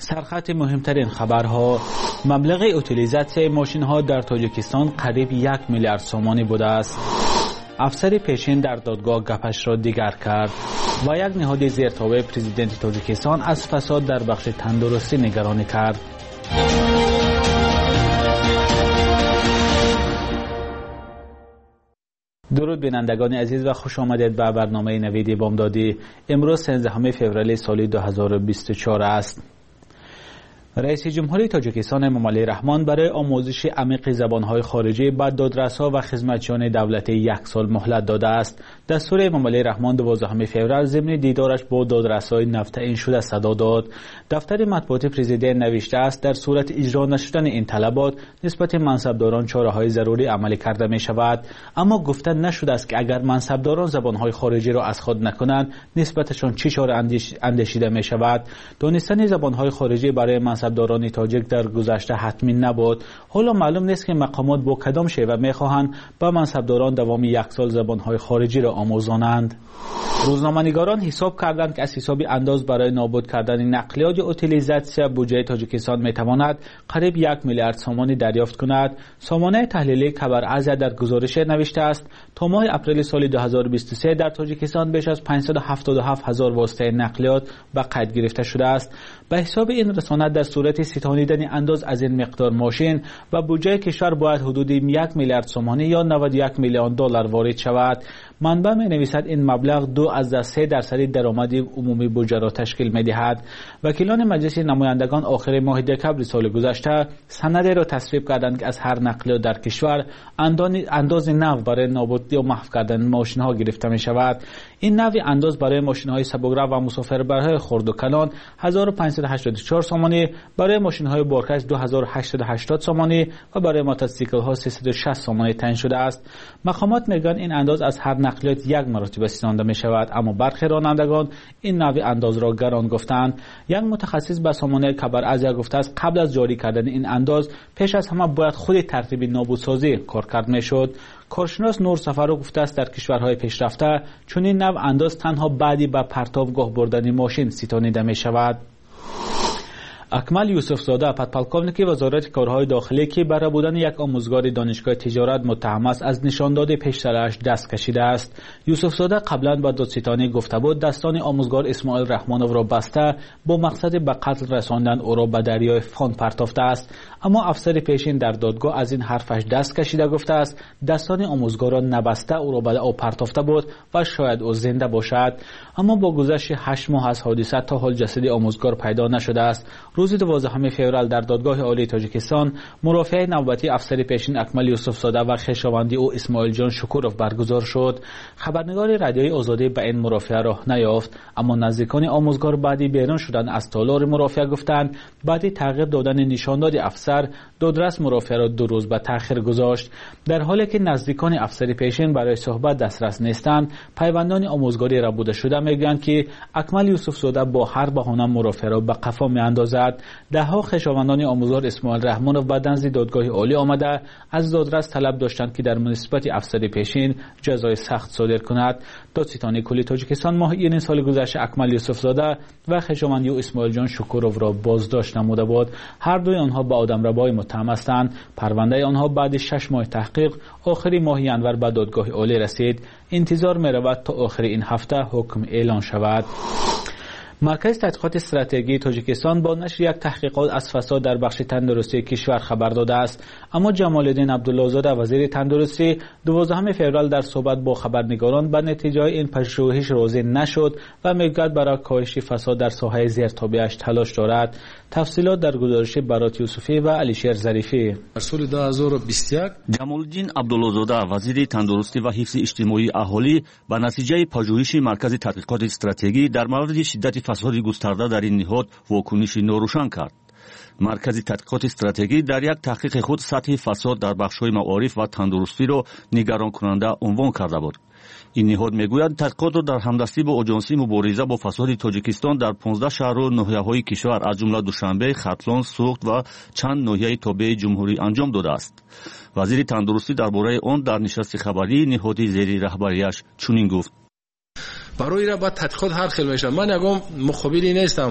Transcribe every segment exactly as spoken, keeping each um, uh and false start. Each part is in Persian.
سرخط مهمترین خبرها: مبلغ اوتیلیزاسیون ماشین ها در تاجیکستان قریب یک میلیارد سومانی بوده است. افسر پیشین در دادگاه گپش را دیگر کرد و یک نهاد زیرتابع پرزیدنت تاجیکستان از فساد در بخش تندرستی نگرانی کرد. درود بینندگان عزیز و خوش آمدید به برنامه نوید بامدادی. امروز سیزدهم فوریه سال دو هزار و بیست و چهار است. رئیس جمهوری تاجیکستان امامعلی رحمان برای آموزش عمیق زبانهای خارجی به دادرس‌ها و خدمتچیان دولتی یک سال مهلت داده است. دستور امامعلی رحمان دوازدهم فوریه ضمن دیدارش با دادرس‌های نفتعین شده صدا داد. دفتر مطبوعات پرزیدنت نوشته است در صورت اجرا نشدن این طلبات نسبت منصبداران چاره‌های ضروری عملی کرده می شود، اما گفته نشده است که اگر منصبداران زبانهای خارجی را از خود نکنند نسبتشان چه چاره اندیشیده می شود. دانستن زبانهای خارجی برای منصبداران تاجیک در گذشته حتمی نبود. حالا معلوم نیست که مقامات با کدام شیوه می‌خواهند با منصبداران دوام یک سال زبانهای خارجی را آموزانند. روزنامه‌نگاران حساب کردند که از حساب انداز برای نابود کردن نقلیات اوتیلیزاسیون بودجه تاجیکستان میتواند قریب یک میلیارد سومانی دریافت کند. سامانه تحلیلی خبر ازیا در گزارش نوشته است تا ماه اپریل سال دو هزار و بیست و سه در تاجیکستان بیش از پانصد و هفتاد و هفت هزار واسطه نقلیات به قید گرفته شده است. به حساب این رسانه در صورت ستانیدن انداز از این مقدار ماشین و بودجه کشور باید حدود یک میلیارد سومانی یا نود و یک میلیون دلار وارد شود. منبع می نویسد این مبلغ دو از سه درصد درآمد عمومی بودجه را تشکیل می دهد. وکیلان مجلس نمایندگان آخر ماه دکبر سال گذشته سندی را تصویب کردند که از هر نقلیه در کشور انداز نو برای نابود یا محو کردن ماشین ها گرفته می شود. این نوع انداز برای ماشین های سبک‌رو و مسافربرهای خرد و کلان هزار و پانصد و هشتاد و چهار سومانی، برای ماشین های بارکش دو هزار و هشتصد و هشتاد سومانی و برای موتورسیکل ها سیصد و شصت سومانی تعیین شده است. مقامات میگن این انداز از هر نقلیات یک مرتبه ستانده می شود، اما برخی رانندگان این نوع انداز را گران گفتند. یک متخصص به سامانه خبر ازیا گفته است قبل از جاری کردن این انداز پیش از همه باید خود ترتیب نابودسازی کار کرد میشد. کارشناس نور سفرو گفته است در کشورهای پیشرفته چون این نوع انداز تنها بعدی به پرتابگاه بردن ماشین ستانیده می شود. اکمل یوسف زاده پدپلکاونیک وزارت کارهای داخلی که برای بودن یک آموزگار دانشگاه تجارت متهم است از نشانداد پیشترش دست کشیده است. یوسف زاده قبلا با دادستانی گفته بود دستان آموزگار اسماعیل رحمانوف را بسته با مقصد به قتل رساندن او را به دریای فان پرتافته است، اما افسر پیشین در دادگاه از این حرفش دست کشیده گفته است دستان آموزگار را نبسته او را به آب پرتافته بود و شاید او زنده باشد. اما با گذشت هشت ماه از حادثه تا حال جسد آموزگار پیدا نشده است. روز دوازدهم فوریه در دادگاه عالی تاجیکستان مرافعه نوبتی افسر پیشین اکمل یوسف زاده و خویشاوندی او اسماعیل جان شکوروف برگزار شد. خبرنگار رادیوی آزادی به این مرافعه راه نیافت، اما نزدیکان آموزگار بعدی بیرون شدن از تالار مرافعه گفتند بعدی تغییر دادن نشانداد افسر دادرس مرافعه را دو روز به تأخیر گذاشت. در حالی که نزدیکان افسر پیشین برای صحبت دسترس نیستند، پیوندان آموزگاری را بوده شده میگویند که اکمل یوسف زاده با هر بهانه مرافعه را به قفا میاندازد. دهها خویشاوندان آموزگار اسماعیل رحمانوف به نزد دادگاه عالی آمده از دادرس طلب داشتند که در مناسبت افسر پیشین جزای سخت صادر کند. دادستانی کلی تاجیکستان ماه این سال گذشته اکمل یوسف زاده و خویشاوندی او اسماعیل جان شکوروف را بازداشت نموده بود. هر دوی آنها به آدمربایی متهم هستند. پرونده آنها بعد شش ماه تحقیق آخری ماه ژانویه به دادگاه عالی رسید. انتظار می‌رود تا آخر این هفته حکم اعلان شود. مرکز تحقیقات استراتژی تاجیکستان با نشر یک تحقیقات از فساد در بخش تندرستی کشور خبر داده است، اما جمال الدین عبدالله‌زاده وزیر تندرستی دوازدهم فوریه در صحبت با خبرنگاران به نتیجه این پژوهش راضی نشد و میگوید برای کاهش فساد در ساحه زیرتابعش تلاش دارد. تفصیلات در گزارش برات یوسفی و علیشیر ظریفی. در سال دو هزار و بیست و یک جمال الدین عبدالله‌زاده وزیر تندرستی و حفظ اجتماعی اهالی به نتیجه پژوهش مرکز تحقیقات استراتژی در مورد شدت فساد گسترده در این نهاد واکنش ناروشن کرد. مرکز تحقیقات استراتژی در یک تحقیق خود سطح فساد در بخش‌های معارف و تندرستی را نگران کننده عنوان کرده بود. این نهاد میگوید تحقیقات را در همدستی با آژانسی مبارزه با فساد تاجیکستان در پانزده شهر و ناحیه‌های کشور از جمله دوشنبه، ختلان، سوخت و چند ناحیه تابع جمهوری انجام داده است. وزیر تندرستی درباره آن در نشست خبری نهاد زیر رهبریش چنین گفت: برای را باید تحقیقات هر خیل میشه. من یکم مخابری نیستم،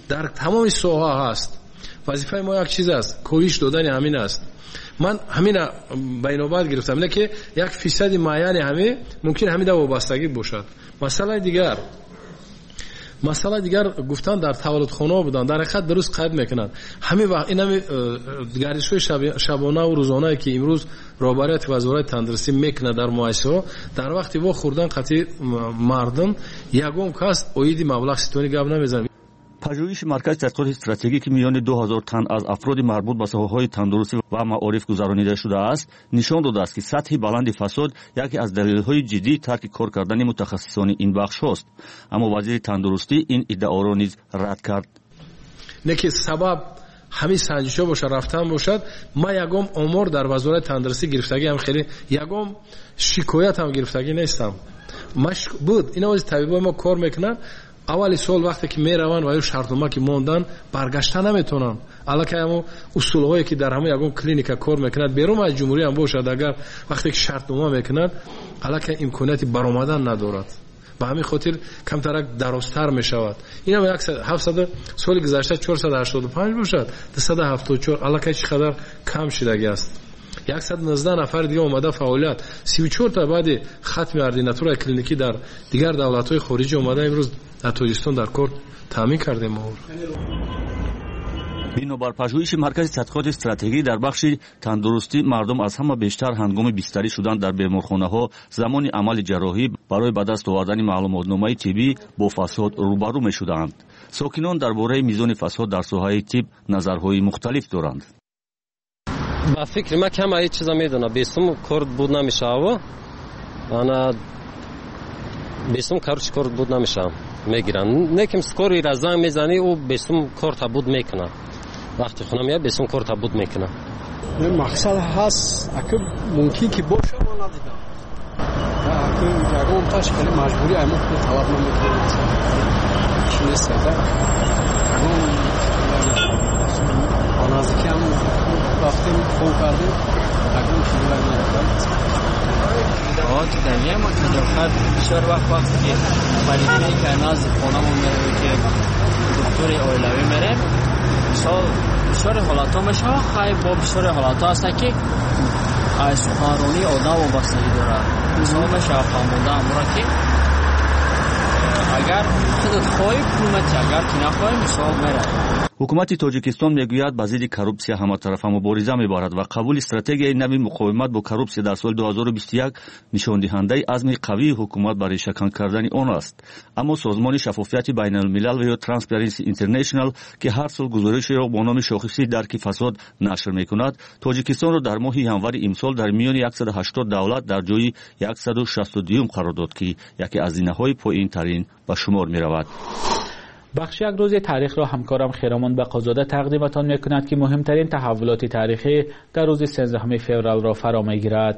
дар тамоми соҳа ҳаст. вазифаи мо як чиз аст, коҳиш додани ҳамин аст. ман ҳамина ба инобат гирифтам, не ки як фисади муайяни ҳаме мумкин ҳамида вобастагӣ бошад. масъалаи дигар масъала дигар гуфтан дар таваллудхонаҳо будан, дар ҳақиқат дуруст қайд мекунанд. ҳамин вақт ин ҳами гардишҳои шабонаву рӯзонае ки имрӯз роҳбарияти вазорати тандурустӣ мекунад дар муассисаҳо, дар вақти во хӯрдан қатъи мардум ягон кас оиди маблағ ситони гап намезанад. пажӯҳиши маркази тадқиқоти стратегӣ ки миёни ду ҳазор тан аз афроди марбут ба соҳаҳои тандурустӣ ва маориф гузаронида шудааст, нишон додааст, ки сатҳи баланди фасод яке аз далелҳои ҷиддии тарки кор кардани мутахассисони ин бахшҳост. аммо вазири тандурустӣ ин иддаоро низ рад кард. не ки сабаб ҳамин санҷишҳо бошад, рафтан бошад. ман ягом омор дар вазорати тандурустӣ гирифтагиам хеле ягом шикоятам гирифтагӣ нестам. машк буд ин ози табибои мо кор мекунанд. аввали сол вақте ки мераванд ва ё шартнома ки мондан баргашта наметонанд. аллакай ҳамо усулҳое ки дар ҳама ягон клиника кор мекунад, берум аз ҷумҳурӣ ҳам бошад, агар вақте ки шартнома мекунад аллакай имконияти баромадан надорад. ба ҳамин хотир камтарак дарозтар мешавад. ин ҳам ҳафтсад соли гузашта чорсад ҳаштоду панҷ бошад, дусад ҳафтоду чор аллакай чӣ қадар кам шидагӣ аст. яксад و нуздаҳ нафари дига омада фаъолият, си و чор та баъди хатми ординатураи клиникӣ дар дигар давлатҳои хориҷӣ омада имрӯз дар тоҷикистон дар кор таъмин кардем. бинобар пажӯҳиши маркази тадқиқоти стратегӣ дар бахши тандурустӣ, мардум аз ҳама бештар ҳангоми бистарӣ шудан дар беморхонаҳо замони амали ҷарроҳӣ барои ба даст овардани маълумотномаи тиббӣ бо фасод рӯбарӯ мешуданд. сокинон дар бораи мизони фасод дар соҳаи тиб назарҳои мухталиф доранд. ба фикри ма кама ҳеҷ чиза медона бестум кор буд намешава, ана бестум каручи кор буд намешава мегиранд. неким скори ра занг мезани, ӯ бестум корта буд мекуна. вақти хона меяд бестум корта буд мекуна. мақсад ҳаст, аки мумкин ки боша мо надидам. аки ягон таш хеле маҷбурӣ ай мо талаб намекунем. чӣ нест да. ягон наздики ҳам рафтем хоб кардем, ягон чизи надидам. ҳоти дания мо таҷоқат бисёр вақт вақте ки поликлиника назди хонамон меравем ки доктори оилавӣ мерем, мисол бисёри ҳолатҳо мешавад. хай бо бисёри ҳолатҳо ҳастанд ки аз суханронии одам вобастагӣ дорад. мисол мешавад фаҳмода амора ки агар худат хоҳӣ пул метӣ, агар ки нахоҳӣ мисол меравад. ҳукумати тоҷикистон мегӯяд ба зидди коррупсия ҳаматарафа мубориза мебарад ва қабули стратегияи нави муқовимат бо коррупсия дар соли ду ҳазору бисту як нишондиҳандаи азми қавии ҳукумат ба решакан кардани он аст. аммо созмони шаффофияти байналмилал ва ё Transparency International ки ҳар сол гузоришеро бо номи шохиси дарки фасод нашр мекунад, тоҷикистонро дар моҳи январи имсол дар миёни яксаду ҳаштод давлат дар ҷойи яксаду шасту дуюм қарор дод, ки яке аз зинаҳои поинтарин ба шумор меравад. بخش یک روز تاریخ را همکارم خیرمان بقازاده تقدیمتان میکند که مهمترین تحولات تاریخی در روز سیزدهم فوریه را فرا میگیرد.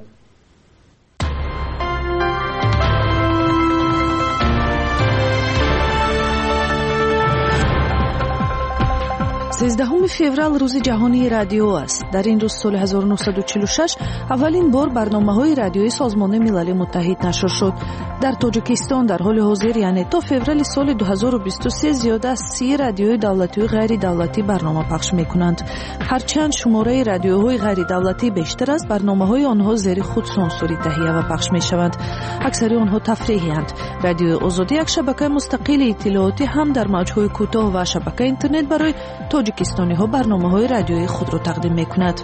سیزدهم فوریه روز جهانی رادیو است. در این روز سال هزار و نهصد و چهل و شش اولین بار برنامه‌های رادیویی سازمان ملل متحد نشر شد. در تاجیکستان در حال حاضر یعنی تا فوریه سال دو هزار و بیست و سه زیاد از سی رادیوی دولتی و غیر دولتی برنامه پخش می‌کنند. هرچند شماره رادیوهای غیر دولتی بیشتر است، برنامه‌های آنها زیر خود سانسوری تهیه و پخش می‌شوند. اکثر آنها تفریحی‌اند. رادیو آزادی یک شبکه مستقل اطلاعاتی هم در موج‌های کوتاه و شبکه اینترنت برای تاجیکستانی ها برنامه های رادیویی خود را تقدیم می کند.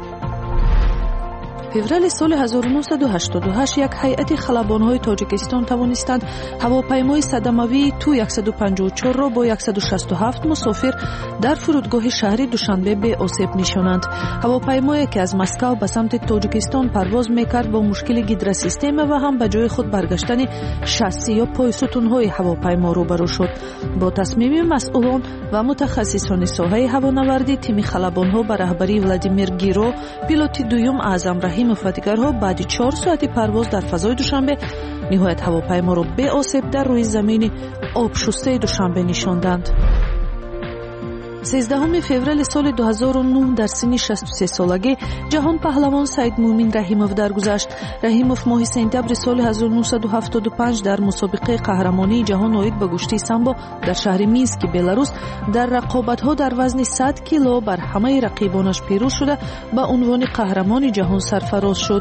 فوریه سال هزار و نهصد و هشتاد و هشت یک هیئت خلبان های تاجیکستان توانستند هواپیمای صدموی تو صد و پنجاه و چهار را با صد و شصت و هفت مسافر در فرودگاه شهری دوشنبه به آسیب نشانند. هواپیمایی که از مسکو به سمت تاجیکستان پرواز میکرد با مشکل گیدر سیستم و هم به جای خود برگشتن شاسی یا پای ستون های هواپیما روبرو شد. با تصمیم مسئولان و متخصصان ساحه هوانوردی، تیم خلبان ها به رهبری ولادیمیر گیرو، پیلوت دوم اعظم رحیم مفاتیگرها بعد چهار ساعتی پرواز در فضای دوشنبه نهایت هواپیما را به آسیب در روی زمین آب شسته دوشنبه نشاندند. سیزدهم فوریه سال دو هزار و نه در سن شصت و سه سالگی جهان پهلوان سید مومن رحیموف درگذشت. رحیموف ماه سپتامبر سال هزار و نهصد و هفتاد و پنج در مسابقه قهرمانی جهان اوید به گشتی سامبو در شهر مینسک بلاروس در رقابت‌ها در وزن صد کیلو بر همه رقیبانش پیروز شده به عنوان قهرمان جهان سرفراز شد.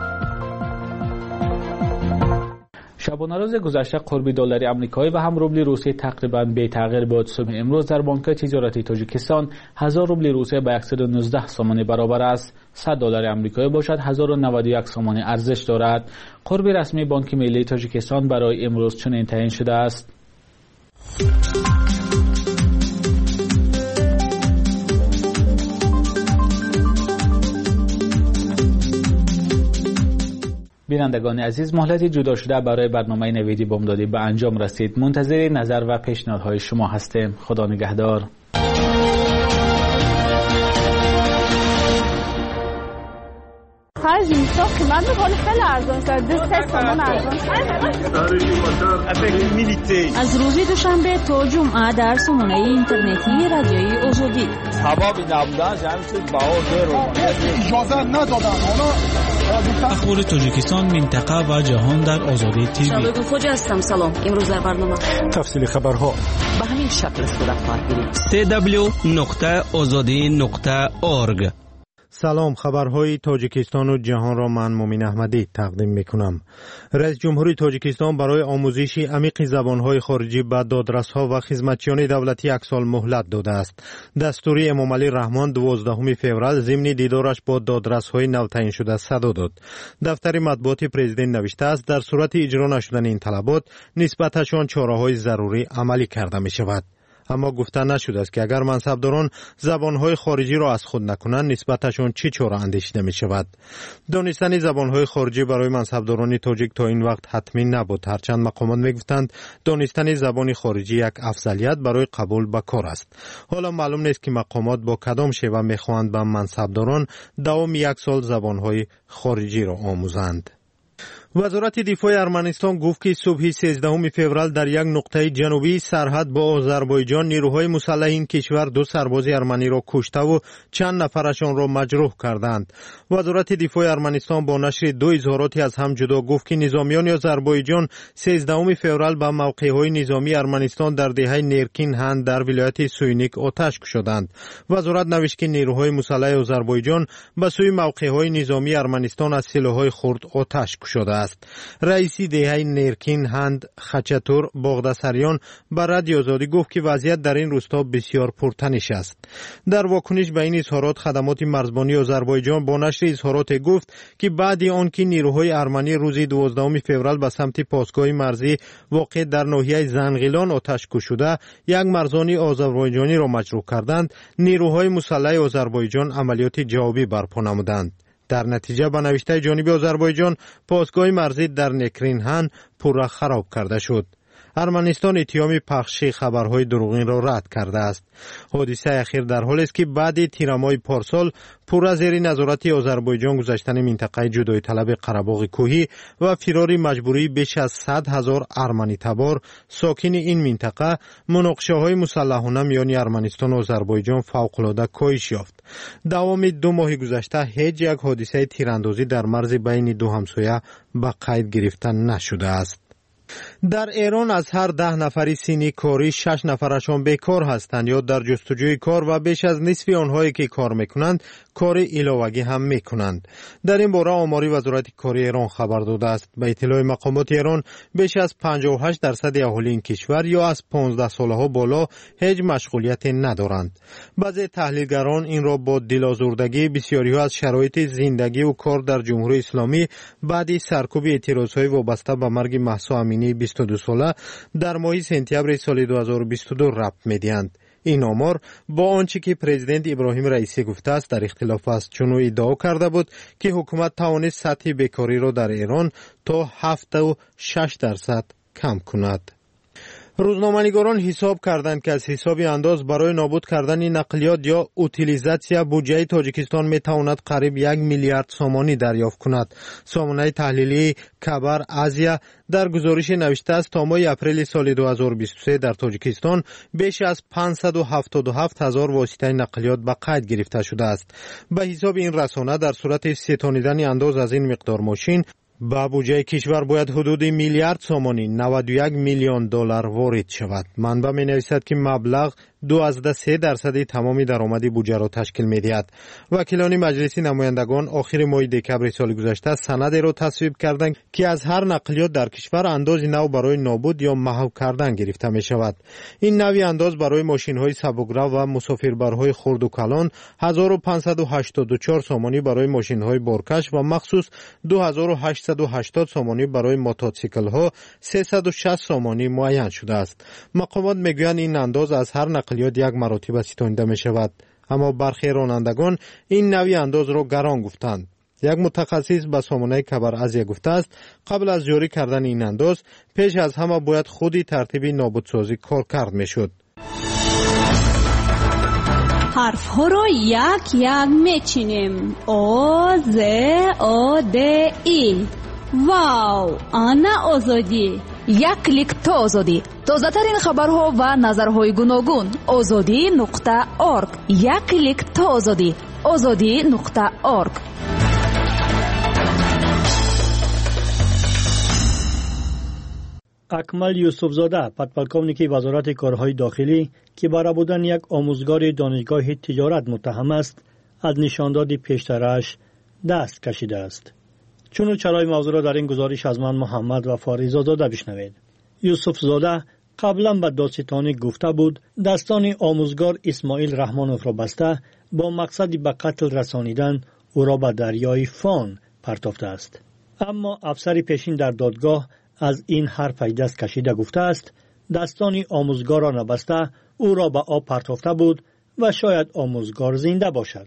شبانه روز گذشته قرب دلار آمریکایی و هم روبل روسیه تقریبا بی تغییر بود. صبح امروز در بانک تجارتی تاجیکستان هزار روبل روسیه به صد و نوزده سومانی برابر است. صد دلار آمریکایی باشد هزار و نود و یک سومانی ارزش دارد. قرب رسمی بانک ملی تاجیکستان برای امروز چنین تعیین شده است. بینندگان عزیز، مهلت جدا شده برای برنامه نویدی بامدادی به انجام رسید. منتظر نظر و پیشنهادهای شما هستیم. خدا نگهدار. خرج میسا قیمت میکنه خیلی ارزان شد. دو سه سامان ارزان شد. از روز دوشنبه تا جمعه در سامانه اینترنتی رادیوی آزادی. سبب نبودن جمعیت باور رو اجازه ندادن. اخبار تاجیکستان، منطقه و جهان در آزادی تیوی. شباب خوج هستم. سلام. امروز در برنامه تفصیل خبرها به همین شکل صورت خواهد گرفت. دبلیو دبلیو دبلیو نقطه آزادی نقطه اورگ. سلام، خبرهای تاجیکستان و جهان را من مومن احمدی تقدیم میکنم. رئیس جمهوری تاجیکستان برای آموزش عمیق زبانهای خارجی به دادرسها و خدمتچیان دولتی یک سال مهلت داده است. دستوری امام علی رحمان دوازدهم فوریه ضمن دیدارش با دادرسهای نو تعیین شده صدا داد. دفتر مطبوعات پرزیدنت نوشته است در صورت اجرا نشدن این طلبات نسبتشان چاره‌های ضروری عملی کرده می شود. اما گفته نشده است که اگر منصبداران زبانهای خارجی را از خود نکنند نسبتشان چه چاره اندیشیده می شود. دانستن زبانهای خارجی برای منصبداران تاجیک تا این وقت حتمی نبود، هرچند مقامات می گفتند دانستن زبان خارجی یک افضلیت برای قبول به کار است. حالا معلوم نیست که مقامات با کدام شیوه می خواهند به منصبداران دوام یک سال زبانهای خارجی را آموزند. وزارت دفاع ارمنستان گفت که صبح سیزدهم فوریه در یک نقطه جنوبی سرحد با آذربایجان نیروهای مسلح این کشور دو سرباز ارمنی را کشته و چند نفرشان را مجروح کردند. وزارت دفاع ارمنستان با نشر دو اظهاراتی از هم جدا گفت که نظامیان آذربایجان سیزدهم فوریه به موقعهای نظامی ارمنستان در دهه نیرکین هند در ولایت سوینیک آتش کشیدند. وزارت نوشت که نیروهای مسلح آذربایجان به سوی موقعهای نظامی ارمنستان از سلاح‌های خرد آتش کشیده. رئیس دهه نیرکین هند خچتور باغدسریان به رادیو آزادی گفت که وضعیت در این روستا بسیار پرتنش است. در واکنش به این اظهارات خدمات مرزبانی آذربایجان با نشر اظهارات گفت که بعد آن که نیروهای ارمنی روز دوازدهم فوریه به سمت پاسگاه مرزی واقع در ناحیه زنگیلان آتش کشیده یک مرزبانی آذربایجانی را مجروح کردند، نیروهای مسلح آذربایجان عملیات جوابی برپا نمودند. در نتیجه به نوشته جانب آذربایجان پاسگاه مرزی در نکرینهان پورا خراب کرده شد. ارمنستان اتهام پخش خبرهای دروغین را رد کرده است. حادثه اخیر در حالی است که بعد تیرمای پارسال پورا زیر نظارت آذربایجان گذاشتن منطقه جدای طلب قره‌باغ کوهی و فراری مجبوری بیش از صد هزار ارمنی تبار ساکن این منطقه مناقشه‌های مسلحانه میان ارمنستان و آذربایجان فوق‌العاده کاهش یافت. دوام دو ماه گذشته هیچ یک حادثه تیراندازی در مرز بین دو همسایه به قید گرفته نشده است. در ایران از هر ده نفری سینی کاری شش نفرشان بیکار هستند یا در جستجوی کار و بیش از نصف آنهایی که کار میکنند کار علاوگی هم میکنند. در این باره آماری وزارت کار ایران خبر داده است. به اطلاع مقامات ایران بیش از پنجاه و هشت درصد اهالی این کشور یا از پانزده ساله ها بالا هیچ مشغولیت ندارند. بعضی تحلیلگران این را با دلازردگی بسیاری ها از شرایط زندگی و کار در جمهوری اسلامی بعد سرکوب اعتراضهای وابسته به مرگ مهسا امینی بیست و دو ساله در ماه سپتامبر سال دو هزار و بیست و دو ربط می‌دهند. این آمار با آنچه که پرزیدنت ابراهیم رئیسی گفته است در اختلاف است، چون او ادعا کرده بود که حکومت توانست سطح بیکاری را در ایران تا هفتاد و شش درصد کم کند. روزنامه‌نگاران حساب کردند که از حساب انداز برای نابود کردن نقلیات یا اوتیلیزاسیا بودجه تاجیکستان میتواند قریب یک میلیارد سومانی دریافت کند. سامانه تحلیلی خبر آزیا در گزارش نوشته است تا ماه اپریل سال دو هزار و بیست و سه در تاجیکستان بیش از پانصد و هفتاد و هفت هزار واسطه نقلیات به قید گرفته شده است. به حساب این رسانه در صورت ستانیدن انداز از این مقدار ماشین با بودجه کشور باید حدود میلیارد سومانی نود و یک میلیون دلار وارد شود. منبع می نویسد که مبلغ دوازده سه درصد تمامی درآمد بودجه را تشکیل می دهد. وکیلان مجلس نمایندگان آخر ماه دکمبر سال گذشته سند را تصویب کردند که از هر نقلیات در کشور اندازی نو برای نابود یا محو کردن گرفته می شود. این نوع انداز برای ماشین های سبکرو و مسافربرهای خرد و کلان هزار و پانصد و هشتاد و چهار سومانی برای ماشین های بارکش و مخصوص دو هزار و هشتصد و هشتاد سومانی برای موتورسیکل ها سیصد و شصت سومانی معین شده است. مقامات میگویند این انداز از هر نقلیات یک مرتبه ستانیده می شود، اما برخی رانندگان این نوع انداز را گران گفتند. یک متخصص به سامانه خبر آزیا گفته است قبل از جاری کردن این انداز پیش از همه باید خودی ترتیب نابودسازی کار کرد می شد. حرف ها را یک یک می چینیم. او ز او د ای. واو، آنا آزادی. یک کلیک تا آزادی. تازه ترین خبرها و نظرهای گوناگون. آزادی نقطه ارگ. یک کلیک تا آزادی. آزادی نقطه ارگ. اکمل یوسفزاده، پدپلکاونیک وزارت کارهای داخلی که برای بودن یک آموزگار دانشگاه تجارت متهم است، از نشانداد پیشترش دست کشیده است. چون چرای موضوع را در این گزارش از من محمد و فاریزاده بشنوید. یوسفزاده قبلا به دادستانی گفته بود دستان آموزگار اسماعیل رحمانوف را بسته با مقصد به قتل رسانیدن او را به دریای فان پرتافته است. اما افسر پیشین در دادگاه از این حرف دست کشیده گفته است دستان آموزگار را نبسته او را به آب پرتافته بود و شاید آموزگار زنده باشد.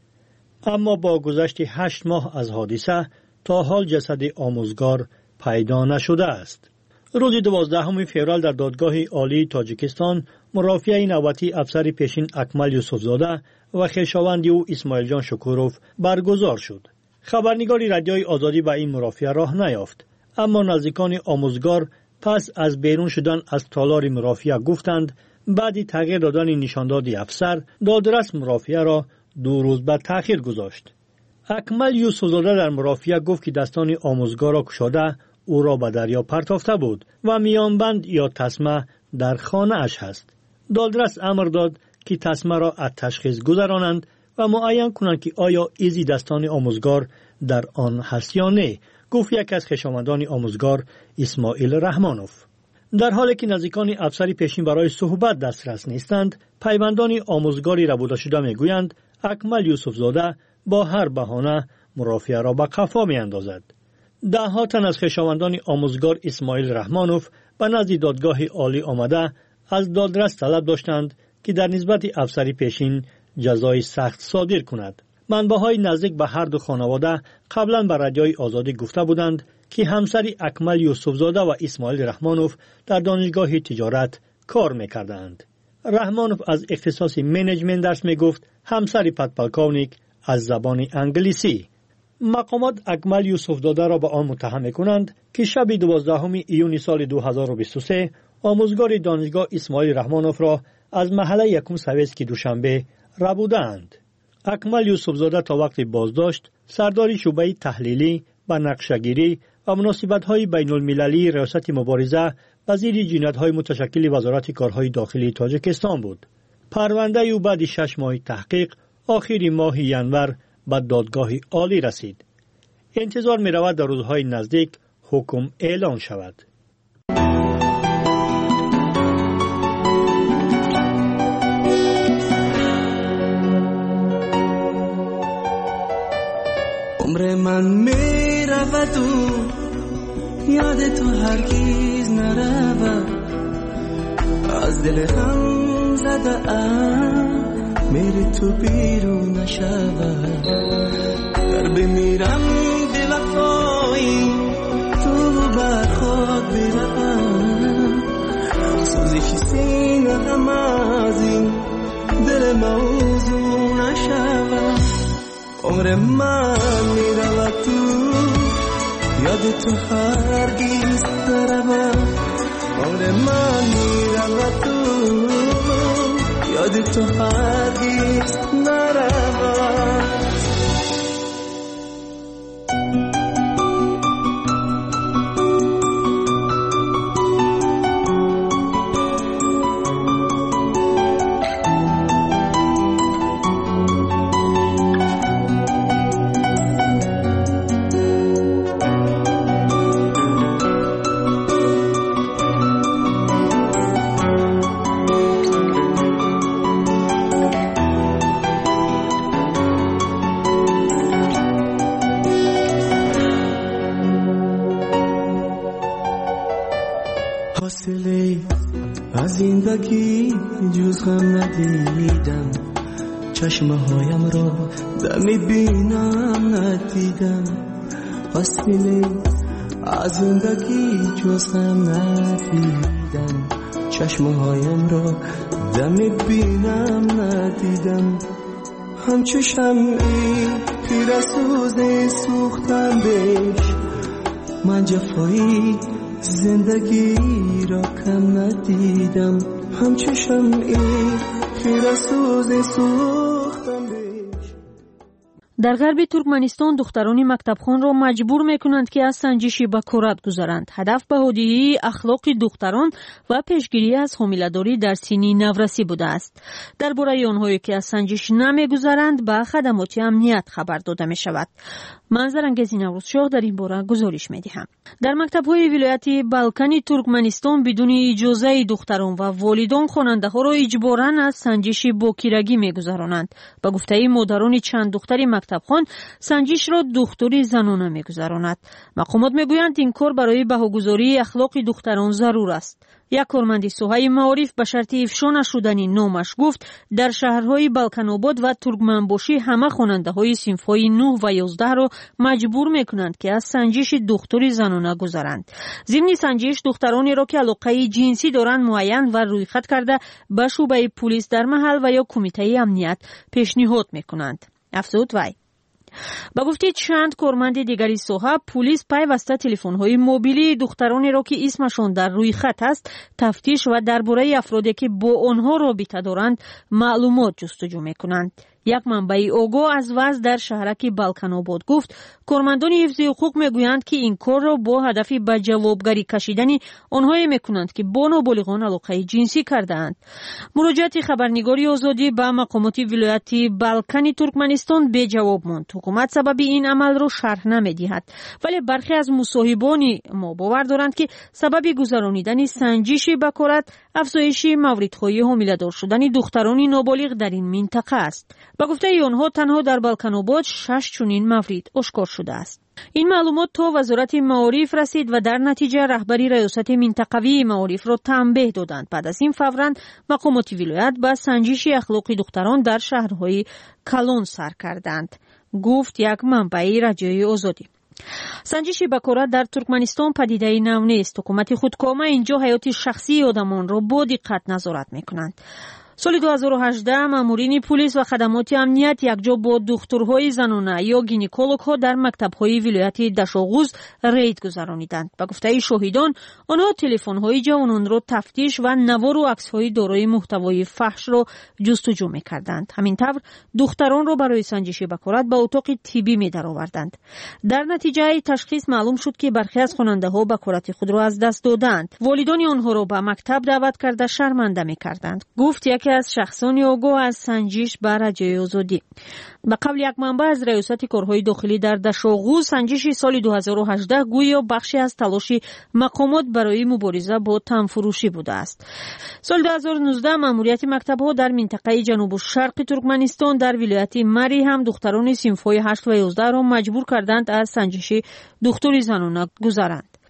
اما با گذشت هشت ماه از حادثه تا حال جسد آموزگار پیدا نشده است. روز دوازدهم فوریه در دادگاه عالی تاجیکستان مرافعه نوبتی افسر پیشین اکمل یوسفزاده و خویشاوند او اسماعیل جان شکوروف برگزار شد. خبرنگاری رادیوی آزادی به این مرافعه راه نیافت، اما نزدیکان آموزگار پس از بیرون شدن از تالار مرافعه گفتند بعد تغییر دادن نشانداد افسر دادرس مرافعه را دو روز به تأخیر گذاشت. اکمل یوسفزاده در مرافعه گفت که دستان آموزگار را کشاده او را به دریا پرتافته بود و میانبند یا تسمه در خانه اش هست. دادرس امر داد که تسمه را از تشخیص گذرانند و معین کنند که آیا ایزی دستان آموزگار در آن هست یا نه، گفت یک از خویشاوندان آموزگار اسماعیل رحمانوف. در حالی که نزدیکان افسری پیشین برای صحبت دسترس نیستند، پیوندان آموزگاری ربوده شده میگویند اکمل یوسفزاده با هر بهانه مرافعه را به قفا می اندازد. ده ها تن از خویشاوندان آموزگار اسماعیل رحمانوف به نزد دادگاه عالی آمده از دادرس طلب داشتند که در نسبت افسری پیشین جزای سخت صادر کند. منبع‌های نزدیک به هر دو خانواده قبلا به رادیوی آزادی گفته بودند که همسر اکمل یوسفزاده و اسماعیل رحمانوف در دانشگاه تجارت کار می‌کردند. رحمانوف از اختصاص منیجمنت درس می‌گفت، همسر پدپلکاونیک از زبان انگلیسی. مقامات اکمل یوسفزاده را به آن متهم می‌کنند که شب دوازدهم ایون سال دو هزار و بیست و سه آموزگار دانشگاه اسماعیل رحمانوف را از محله یکم سویسکی دوشنبه ربودند. اکمل یوسفزاده تا وقت بازداشت سرداری شعبه تحلیلی و نقشه‌گیری و مناسبت‌های بین‌المللی ریاست مبارزه وزیر جنایت‌های متشکل وزارت کارهای داخلی تاجیکستان بود. پرونده او بعد شش ماه تحقیق آخر ماه ینور به دادگاه عالی رسید. انتظار می‌رود در روزهای نزدیک حکم اعلان شود. عمر من میرود و یاد تو هرگیز نرود، از دل غم زده ام میری تو بیرون نشود. در بمیرم به وفایی تو بر خود برم، هیچ سینه هم از این دل موضوع نشود. عمر من میرود تو یاد تو هرگیز نرود. عمر من میرود تو یاد تو هرگیز نرود. حاصله از زندگی جز غم ندیدم. چشمه هایم را دم بینم ندیدم. حاصله از زندگی جز غم ندیدم. چشمه هایم را دم بینم ندیدم. همچو شمعی پیر سوز سوختم بهش. من جفایی زندگی را کم ندیدم. همچو شمعی خیره سوز سوختم بهش. در غرب ترکمنستان دختران مکتبخوان را مجبور میکنند که از سنجشی بکارت گذارند. هدف بهاداری اخلاق دختران و پیشگیری از حامله‌داری در سن نورسی بوده است. درباره آنهایی که از سنجش نمیگذارند به خدمات امنیت خبر داده می شود. منظر انگیز نوروز شاه در این باره گزارش می دهم. در مکتب‌های ولایت بالکان ترکمنستان بدون اجازه دختران و والدان خواننده ها را اجباراً از سنجش باکیرگی میگذرانند. به گفته مادران چند دختر مکتبخوان سنجش را دکتری زنانه میگذراند. مقامات میگویند این کار برای بهاگذاری اخلاق دختران ضرور است. یک کارمند ساحه معارف به شرط افشا نشدن نامش گفت در شهرهای بالکان آباد و ترکمنباشی همه خواننده های صنف‌های نه و یازده را مجبور میکنند که از سنجش دکتری زنانه گذرند. ضمن سنجش دخترانی را که علاقه جنسی دارند معین و رویخط کرده به شعبه پلیس در محل و یا کمیته امنیت پیشنهاد میکنند. افزود وی. با گفته چند کارمند دیگری ساحه پلیس پیوسته تلفن‌های موبیلی دخترانی را که اسمشان در روی خط است تفتیش و درباره افرادی که با آنها رابطه دارند معلومات جستجو میکنند. یک منبع آگاه از وضع در شهرک بالکان آباد گفت کارمندان حفظ حقوق میگویند که این کار را با هدف به جوابگری کشیدن آنهایی میکنند که با نابالغان علاقه جنسی کرده‌اند. مراجعت خبرنگاری آزادی به مقامات ولایت بالکان ترکمنستان به جواب ماند. حکومت سبب این عمل را شرح نمیدهد، ولی برخی از مصاحبان ما باور دارند که سبب گذرانیدن سنجش بکارت افزایش موردهای حامله‌دار شدن دختران نابالغ در این منطقه است. با گفته آنها تنها در بالکان آباد شش چنین مورد آشکار شده است. این معلومات تا وزارت معارف رسید و در نتیجه رهبری ریاست منطقوی معارف را تنبیه دادند. بعد از این فوراً مقامات ولایت به سنجش اخلاق دختران در شهرهای کلان سر کردند. گفت یک منبع رادیوی آزادی. سنجش بکارت در ترکمنستان پدیده نو نیست. حکومت خودکامه اینجا حیات شخصی آدمان را با دقت نظارت میکنند. سال دو هزار و هجده مامورین پلیس و خدمات امنیت یکجا با دکترهای زنانه یا گینکولوگ ها در مکتب‌های ولایت دشاغوز رید گذرانیدند. به گفته شاهدان آنها تلفن‌های جوانان را تفتیش و نوار و عکس‌های دارای محتوای فحش را جستجو می‌کردند. همین طور دختران را برای سنجش بکارت به اتاق طبی می‌درآوردند. در نتیجه تشخیص معلوم شد که برخی از خواننده‌ها بکارت خود را از دست دادند. والدان آنها را به مکتب دعوت کرده شرمنده می‌کردند. گفت یک از شخصان آگاه از سنجش بر رادیوی آزادی. به قول یک منبع از ریاست کارهای داخلی در دشاغوز سنجش سال دو هزار و هجده گویا بخشی از تلاش مقامات برای مبارزه با تنفروشی بوده است. سال دو هزار و نوزده ماموریت مکتب‌ها در منطقه جنوب و شرق ترکمنستان در ولایت مری هم دختران صنف‌های هشت و یازده را مجبور کردند از سنجش دکتری زنانه گذرند.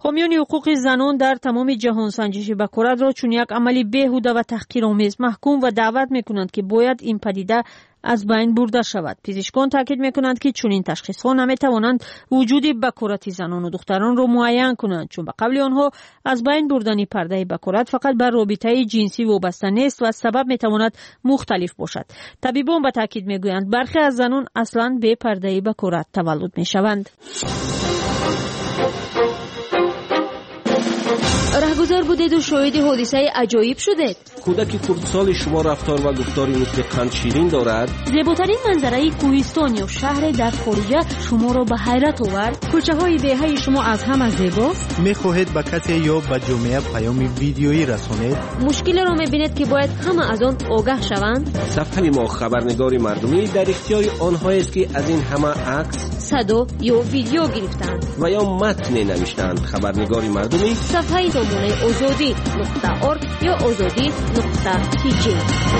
حامیان حقوق زنان در تمام جهان سنجش بکارت را چون یک عملی بیهوده و تحقیرآمیز محکوم و دعوت میکنند که باید این پدیده از بین برده شود. پزشکان تاکید میکنند که چنین تشخیص ها نمیتوانند وجود بکارت زنان و دختران را معین کنند، چون به قبل آنها از بین بردن پرده بکارت فقط بر رابطه جنسی وابسته نیست و سبب میتواند مختلف باشد. طبیبان به تاکید میگویند برخی از زنان اصلا بی پرده بکارت تولد میشوند. رهگذر بودید و شاهد حادثه عجایب شدید. کودک خردسال شما رفتار و گفتاری مثل قند شیرین دارد. زیباترین منظره کوهستان یا شهر در خارجه شما را به حیرت آورد. کوچه های دهه شما از هم زیباست. میخواهید به کسی یا به جامعه پیام ویدیویی رسانید؟ مشکل را میبینید که باید همه از آن آگاه شوند. صفحه ما خبرنگار مردمی در اختیار آنهایی است که از این همه عکس، صدا یا ویدیو گرفتند و یا متن نوشتند. خبرنگار مردمی صفحه دامنه آزادی نقطه ارگ یا آزادی نقطه تی جی.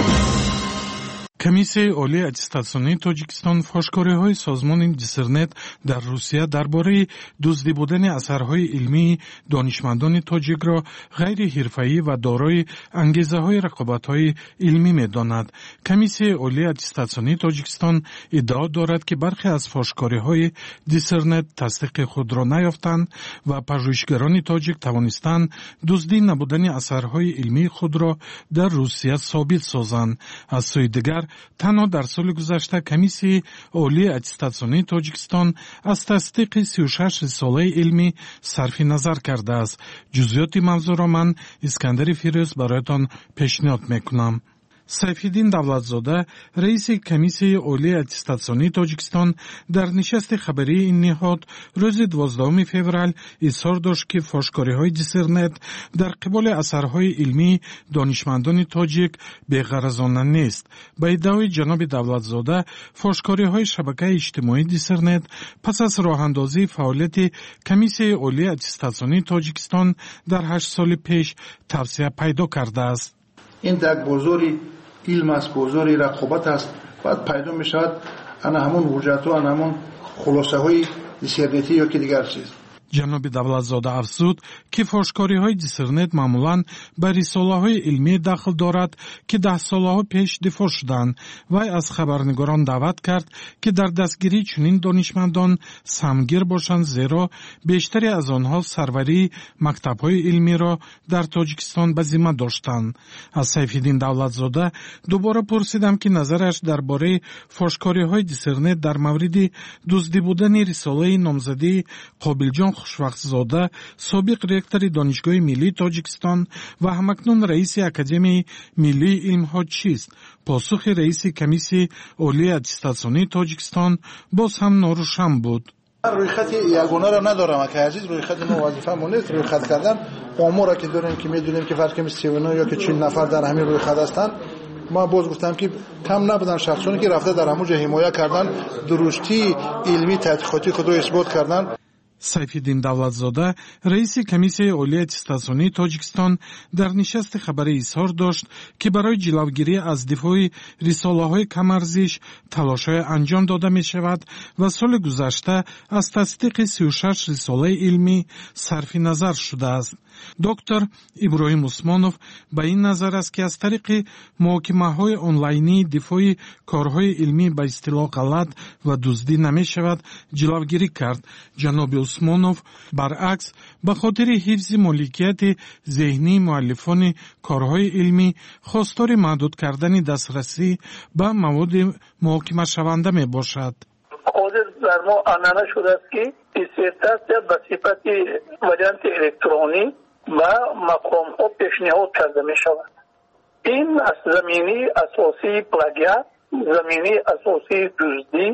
комиссияи олии аттестатсионии тоҷикистон фошкориҳои созмони дисернет дар русия дар бораи дуздӣ будани асарҳои илмии донишмандони тоҷикро ғайри ҳирфаӣ ва дорои ангезаҳои рақобатҳои илмӣ медонад. комиссияи олии аттестатсионии тоҷикистон иддао дорад ки бархе аз фошкориҳои дисернет тасдиқи худро наёфтанд ва пажӯҳишгарони тоҷик тавонистанд дуздӣ набудани асарҳои илмии худро дар русия собит созанд. аз сӯи дигар танҳо дар соли гузашта комиссияи олии аттестатсионии тоҷикистон аз тасдиқи си و шаш рисолаи илмӣ сарфи назар кардааст. ҷузъиёти мавзӯъро ман искандари фирӯз бароятон пешниҳод мекунам. сайфиддин давлатзода, раиси комиссияи олии аттестатсионии тоҷикистон, дар нишасти хабарии ин ниҳод рӯзи дувоздахуми феврал изҳор дошт ки фошкориҳои дисернет дар қиболи асарҳои илмии донишмандони тоҷик беғаразона нест. ба иддаои ҷаноби давлатзода, фошкориҳои шабакаи иҷтимоии дисернет пас аз роҳандозии фаъолияти комиссияи олии аттестатсионии тоҷикистон дар ҳашт соли пеш тавсия пайдо кардааст. این در بازاری علم است، بازاری رقابت است. بعد پیدا می شود انا همون حجت و انا همون خلاصه های دیسرنتی یا که دیگر چیز. ҷаноби давлатзода афзуд ки фошкориҳои дисернет маъмулан ба рисолаҳои илмӣ дахл дорад ки даҳсолаҳо пеш дифоъ шуданд. вай аз хабарнигорон даъват кард ки дар дастгирии чунин донишмандон самгир бошанд, зеро бештаре аз онҳо сарварии мактабҳои илмиро дар тоҷикистон ба зимма доштанд. аз сайфиддин давлатзода дубора пурсидам ки назараш дар бораи фошкориҳои дисернет дар мавриди дуздӣ будани рисолаи номзадии қобилҷон хушвақтзода, собиқ ректори донишгоҳи миллии тоҷикистон ва ҳамакнун раиси академияи миллии илмҳо чист. посухи раиси комиссияи олии аттестатсионии тоҷикистон боз ҳам норӯшан буд. رویخط یگانه را ندارم که عزیز رویخط ما وظیفه ما نیست رویخط کردن. آمار که داریم که میدونیم که فرض کنیم سی و نه یا که چهل نفر در همین رویخط هستند. ما باز گفتم که کم نبودن شخصانی که رفته در همونجا حمایت کردن، درستی علمی تحقیقاتی خود را اثبات کردن. сайфиддин давлатзода, раиси комиссияи олии аттестатсионии тоҷикистон, дар нишасти хабарӣ изҳор дошт ки барои ҷилавгирӣ аз дифои рисолаҳои камарзиш талошҳое анҷом дода мешавад ва соли гузашта аз тасдиқи си و шаш рисолаи илмӣ сарфи назар шудааст. доктор иброҳим усмонов ба ин назар аст ки аз тариқи муҳокимаҳои онлайнии дифои корҳои илмӣ ба истилоҳ ғалат ва дуздӣ намешавад ҷилавгирӣ кард. ҷаноби усмонов баръакс ба хотири ҳифзи моликияти зеҳнии муаллифони корҳои илмӣ хостори маҳдуд кардани дастрасӣ ба маводи муҳокимашаванда мебошад. حاضر در ما انانه شده است که دیسرتاسیا به صفت وریانت الکترونی و مقام ها پیشنهاد کرده می شود. این از زمینی اساسی پلاگیات، زمینی اساسی دزدی،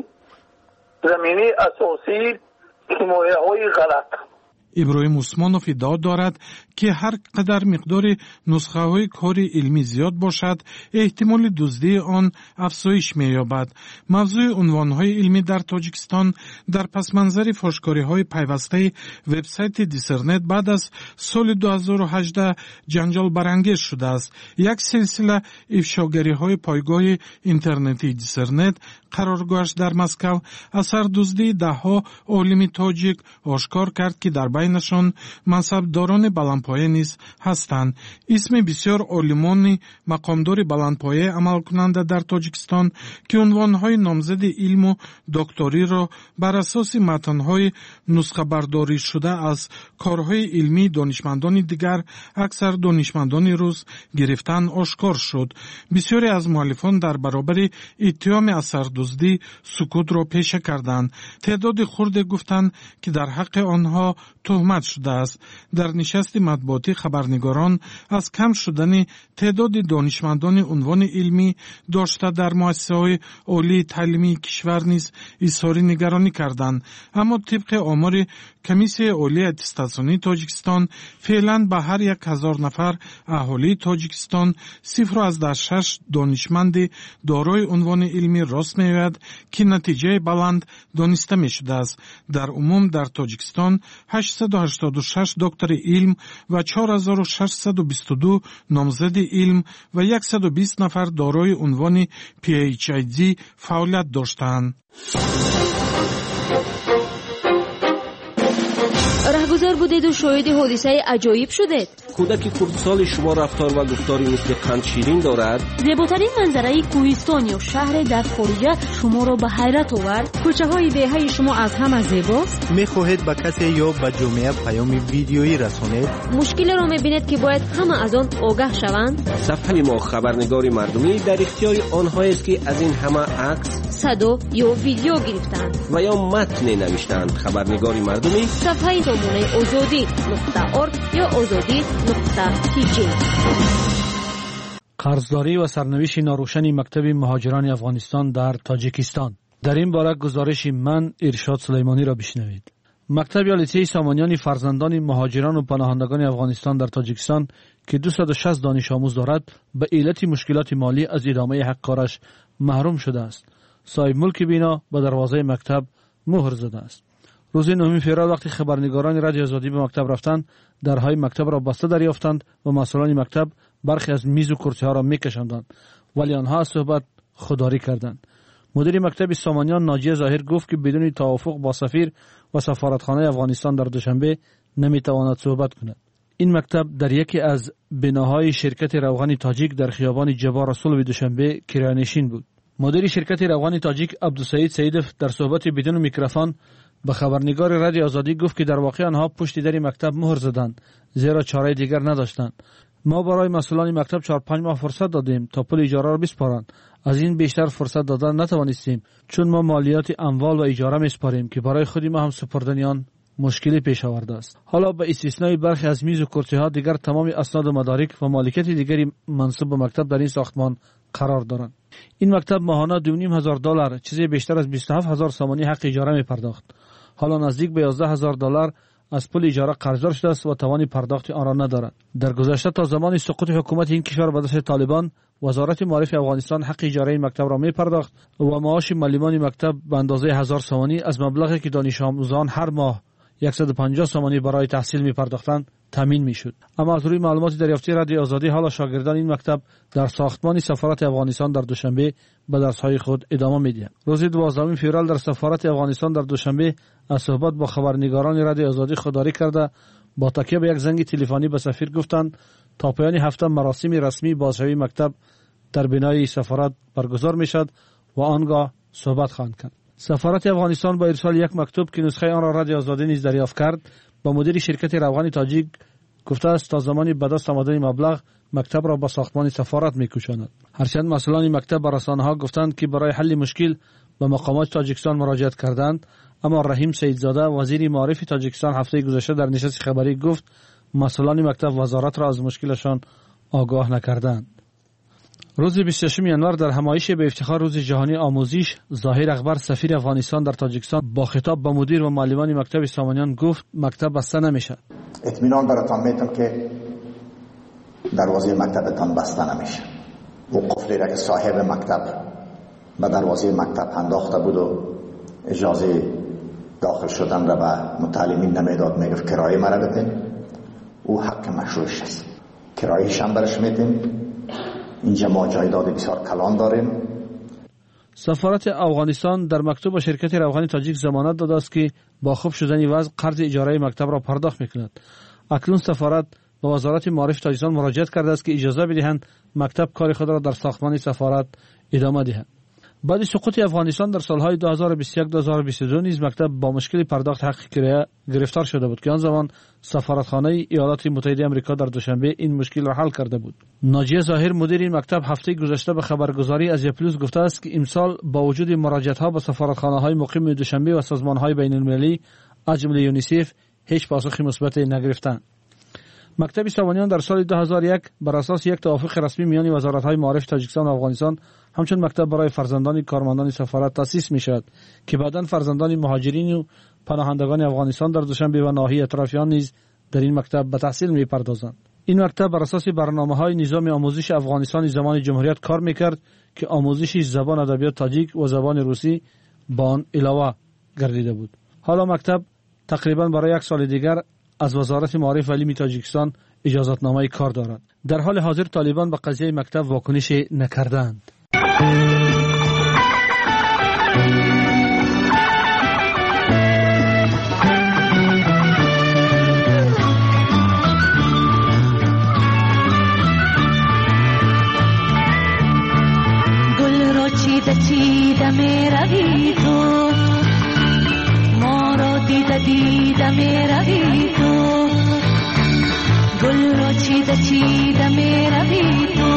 زمینی اساسی حمایه های غلط. иброҳим усмонов иддао дорад که هر قدر مقدار نسخه های کار علمی زیاد باشد احتمال دزدی آن افزایش می‌یابد. موضوع عنوان های علمی در تاجیکستان در پس منظر فاشکاری های پیوسته وبسایت دیسرنت بعد از سال دو هزار و هجده جنجال برانگیز شده است. یک سلسله افشاگری های پایگاه اینترنتی دیسرنت قرارگاهش در مسکو اثر دزدی ده ها عالم تاجیک آشکار کرد که در بینشان منصبداران بلندپایه نیز هستند. اسم بسیار عالمان مقامدار بلندپایه عمل کننده در تاجیکستان که عنوانهای نامزد علم و دکتری را بر اساس متنهای نسخه برداری شده از کارهای علمی دانشمندان دیگر اکثر دانشمندان روز گرفتن آشکار شد. بسیاری از مؤلفان در برابر اتهام اثر دزدی سکوت را پیشه کردند. تعداد خرد گفتند که در حق آنها تهمت شده است. در نشست مطبوعاتی خبرنگاران از کم شدن تعداد دانشمندان عنوان علمی داشته در مؤسسه‌های عالی تعلیمی کشور نیز اظهار نگرانی کردند. اما طبق آمار کمیسیون عالی اتستاسیونی تاجیکستان فعلا به هر یک هزار نفر اهالی تاجیکستان صفر از شش دانشمند دارای عنوان علمی راست می‌آید که نتیجه بلند دانسته می‌شده است. در عموم در تاجیکستان هشتصد و هشتاد و شش دکتر علم و چهار هزار و ششصد و بیست و دو نامزد علم و صد و بیست نفر دارای عنوان پی اچ دی فعالیت داشتند. رهگذر بودید و شاهد حادثه عجایب شدید. کودک کردسال شما رفتار و گفتاری مثل قند شیرین دارد. زیباترین منظره کوهستان یا شهر در خارجه شما را به حیرت آورد. کوچه های دهه شما از همه زیباست. میخواهید به کسی یا به جامعه پیام ویدیویی رسانید. مشکل را میبینید که باید همه از آن آگاه شوند. صفحه ما خبرنگاری مردمی در اختیار آنهایی است که از این همه عکس، صدا یا ویدیو گرفتند و یا متن نوشتند. خبرنگاری مردمی صفحه زمانه آزادی نقطه ارگ یا آزادی نقطه تیجی. قرضداری و سرنوشت ناروشن مکتب مهاجران افغانستان در تاجیکستان. در این باره گزارش من ارشاد سلیمانی را بشنوید. مکتب یا لیسه سامانیان فرزندان مهاجران و پناهندگان افغانستان در تاجیکستان که دویست و شصت دانش آموز دارد به علت مشکلات مالی از ادامه حق کارش محروم شده است. صاحب ملک بینا به دروازه مکتب مهر زده است. روز نهم فوریه وقتی خبرنگاران رادیو آزادی به مکتب رفتند، درهای مکتب را بسته دریافتند و مسئولان مکتب برخی از میز و کرسی ها را میکشاندند، ولی آنها از صحبت خودداری کردند. مدیر مکتب سامانیان ناجیه ظاهر گفت که بدون توافق با سفیر و سفارتخانه افغانستان در دوشنبه نمیتواند صحبت کند. این مکتب در یکی از بناهای شرکت روغن تاجیک در خیابان جبار رسول دوشنبه کرایه‌نشین بود. مدیر شرکت روغن تاجیک عبدالسعید سیدف در صحبت بدون میکروفون به خبرنگار رادیو آزادی گفت که در واقع آنها پشت در مکتب مهر زدند زیرا چاره دیگر نداشتند. ما برای مسئولان مکتب چهار پنج ماه فرصت دادیم تا پول اجاره را بسپارند. از این بیشتر فرصت دادن نتوانستیم چون ما مالیات اموال و اجاره میسپاریم که برای خودی ما هم سپردن آن مشکلی پیش آورده است. حالا به استثنای برخی از میز و کرسی ها دیگر تمام اسناد و مدارک و مالکیت دیگری منسوب به مکتب در این ساختمان قرار دارند. این مکتب ماهانه دو و نیم هزار دلار چیزی بیشتر از بیست و هفت هزار سامانی حق اجاره می پرداخت. حالا نزدیک به یازده هزار دلار از پول اجاره قرضدار شده است و توان پرداخت آن را ندارد. در گذشته تا زمان سقوط حکومت این کشور به دست طالبان، وزارت معارف افغانستان حق اجاره این مکتب را می پرداخت و معاش معلمان مکتب به اندازه هزار سامانی از مبلغی که دانش آموزان هر ماه صد و پنجاه سامانی برای تحصیل می پرداختند تامین می شد. اما از روی معلومات دریافتی رادیو آزادی حالا شاگردان این مکتب در ساختمان سفارت افغانستان در دوشنبه به درس‌های خود ادامه می‌دهند. روز دوازدهم فوریه در سفارت افغانستان در دوشنبه از صحبت با خبرنگاران رادیو آزادی خودداری کرده با تکیه به یک زنگ تلفنی به سفیر گفتند تا پایان هفته مراسم رسمی بازشوی مکتب در بنای سفارت برگزار می‌شود و آنگاه صحبت خواهند کرد. سفارت افغانستان با ارسال یک مکتوب که نسخه آن را رادیو آزادی نیز دریافت کرد با مدیر شرکت روغن تاجیک گفته است تا زمانی به دست آمدن مبلغ مکتب را به ساختمان سفارت می‌کشاند. هرچند مسئولان مکتب به رسانه‌ها گفتند که برای حل مشکل به مقامات تاجیکستان مراجعت کردند، اما رحیم سیدزاده وزیر معارف تاجیکستان هفته گذشته در نشست خبری گفت مسئولان مکتب وزارت را از مشکلشان آگاه نکردند. روز بیست و ششم ژانویه در همایش به افتخار روز جهانی آموزش، ظاهر اکبر سفیر افغانستان در تاجیکستان با خطاب به مدیر و معلمان مکتب سامانیان گفت مکتب بسته نمیشه. اطمینان براتان میدم که دروازه مکتبتان بسته نمیشه. و قفلی را که صاحب مکتب به دروازه مکتب انداخته بود و اجازه داخل شدن را به متعلمین نمیداد، میگفت کرایه مرا بدین، او حق مشروعش است، کرایه‌اش هم برش میدیم. اینجا ما جایداد بسیار کلان داریم. سفارت افغانستان در مکتوب به شرکت روغنی تاجیک ضمانت داده است که با خوب شدن وضع قرض اجاره مکتب را پرداخت میکند. اکنون سفارت به وزارت معارف تاجیکستان مراجعه کرده است که اجازه بدهند مکتب کار خود را در ساختمان سفارت ادامه دهد. بعد سقوط افغانستان در سالهای دو هزار و بیست و یک تا دو هزار و بیست و دو نیز مکتب با مشکل پرداخت حق کرایه گرفتار شده بود که آن زمان سفارتخانه ایالات متحده آمریکا در دوشنبه این مشکل را حل کرده بود. ناجیه ظاهر مدیر این مکتب هفته گذشته به خبرگزاری از پلوس گفته است که امسال با وجود مراجعت‌ها به سفارتخانه‌های مقیم دوشنبه و سازمان‌های بین‌المللی از جمله یونیسف هیچ پاسخی مثبت نگرفتند. مکتب سامانیان در سال دو هزار و یک بر اساس یک توافق رسمی میان وزارت‌های معارف تاجیکستان و افغانستان همچون مکتب برای فرزندان کارمندان سفارت تأسیس می‌شود که بعداً فرزندان مهاجرین و پناهندگان افغانستان در دوشنبه و ناحیه اطرافیان نیز در این مکتب به تحصیل می‌پردازند. این مکتب بر اساس برنامه‌های نظام آموزش افغانستان زمان جمهوریت کار می‌کرد که آموزش زبان ادبیات تاجیک و زبان روسی با آن علاوه گردیده بود. حالا مکتب تقریباً برای یک سال دیگر از وزارت معارف و علم تاجیکستان اجازتنامه کار دارد. در حال حاضر طالبان به قضیه مکتب واکنش نکردند. گل رو چیده چیده می روی تو، ما رو دیده دیده می روی تو، گل رو چیده چیده می روی تو،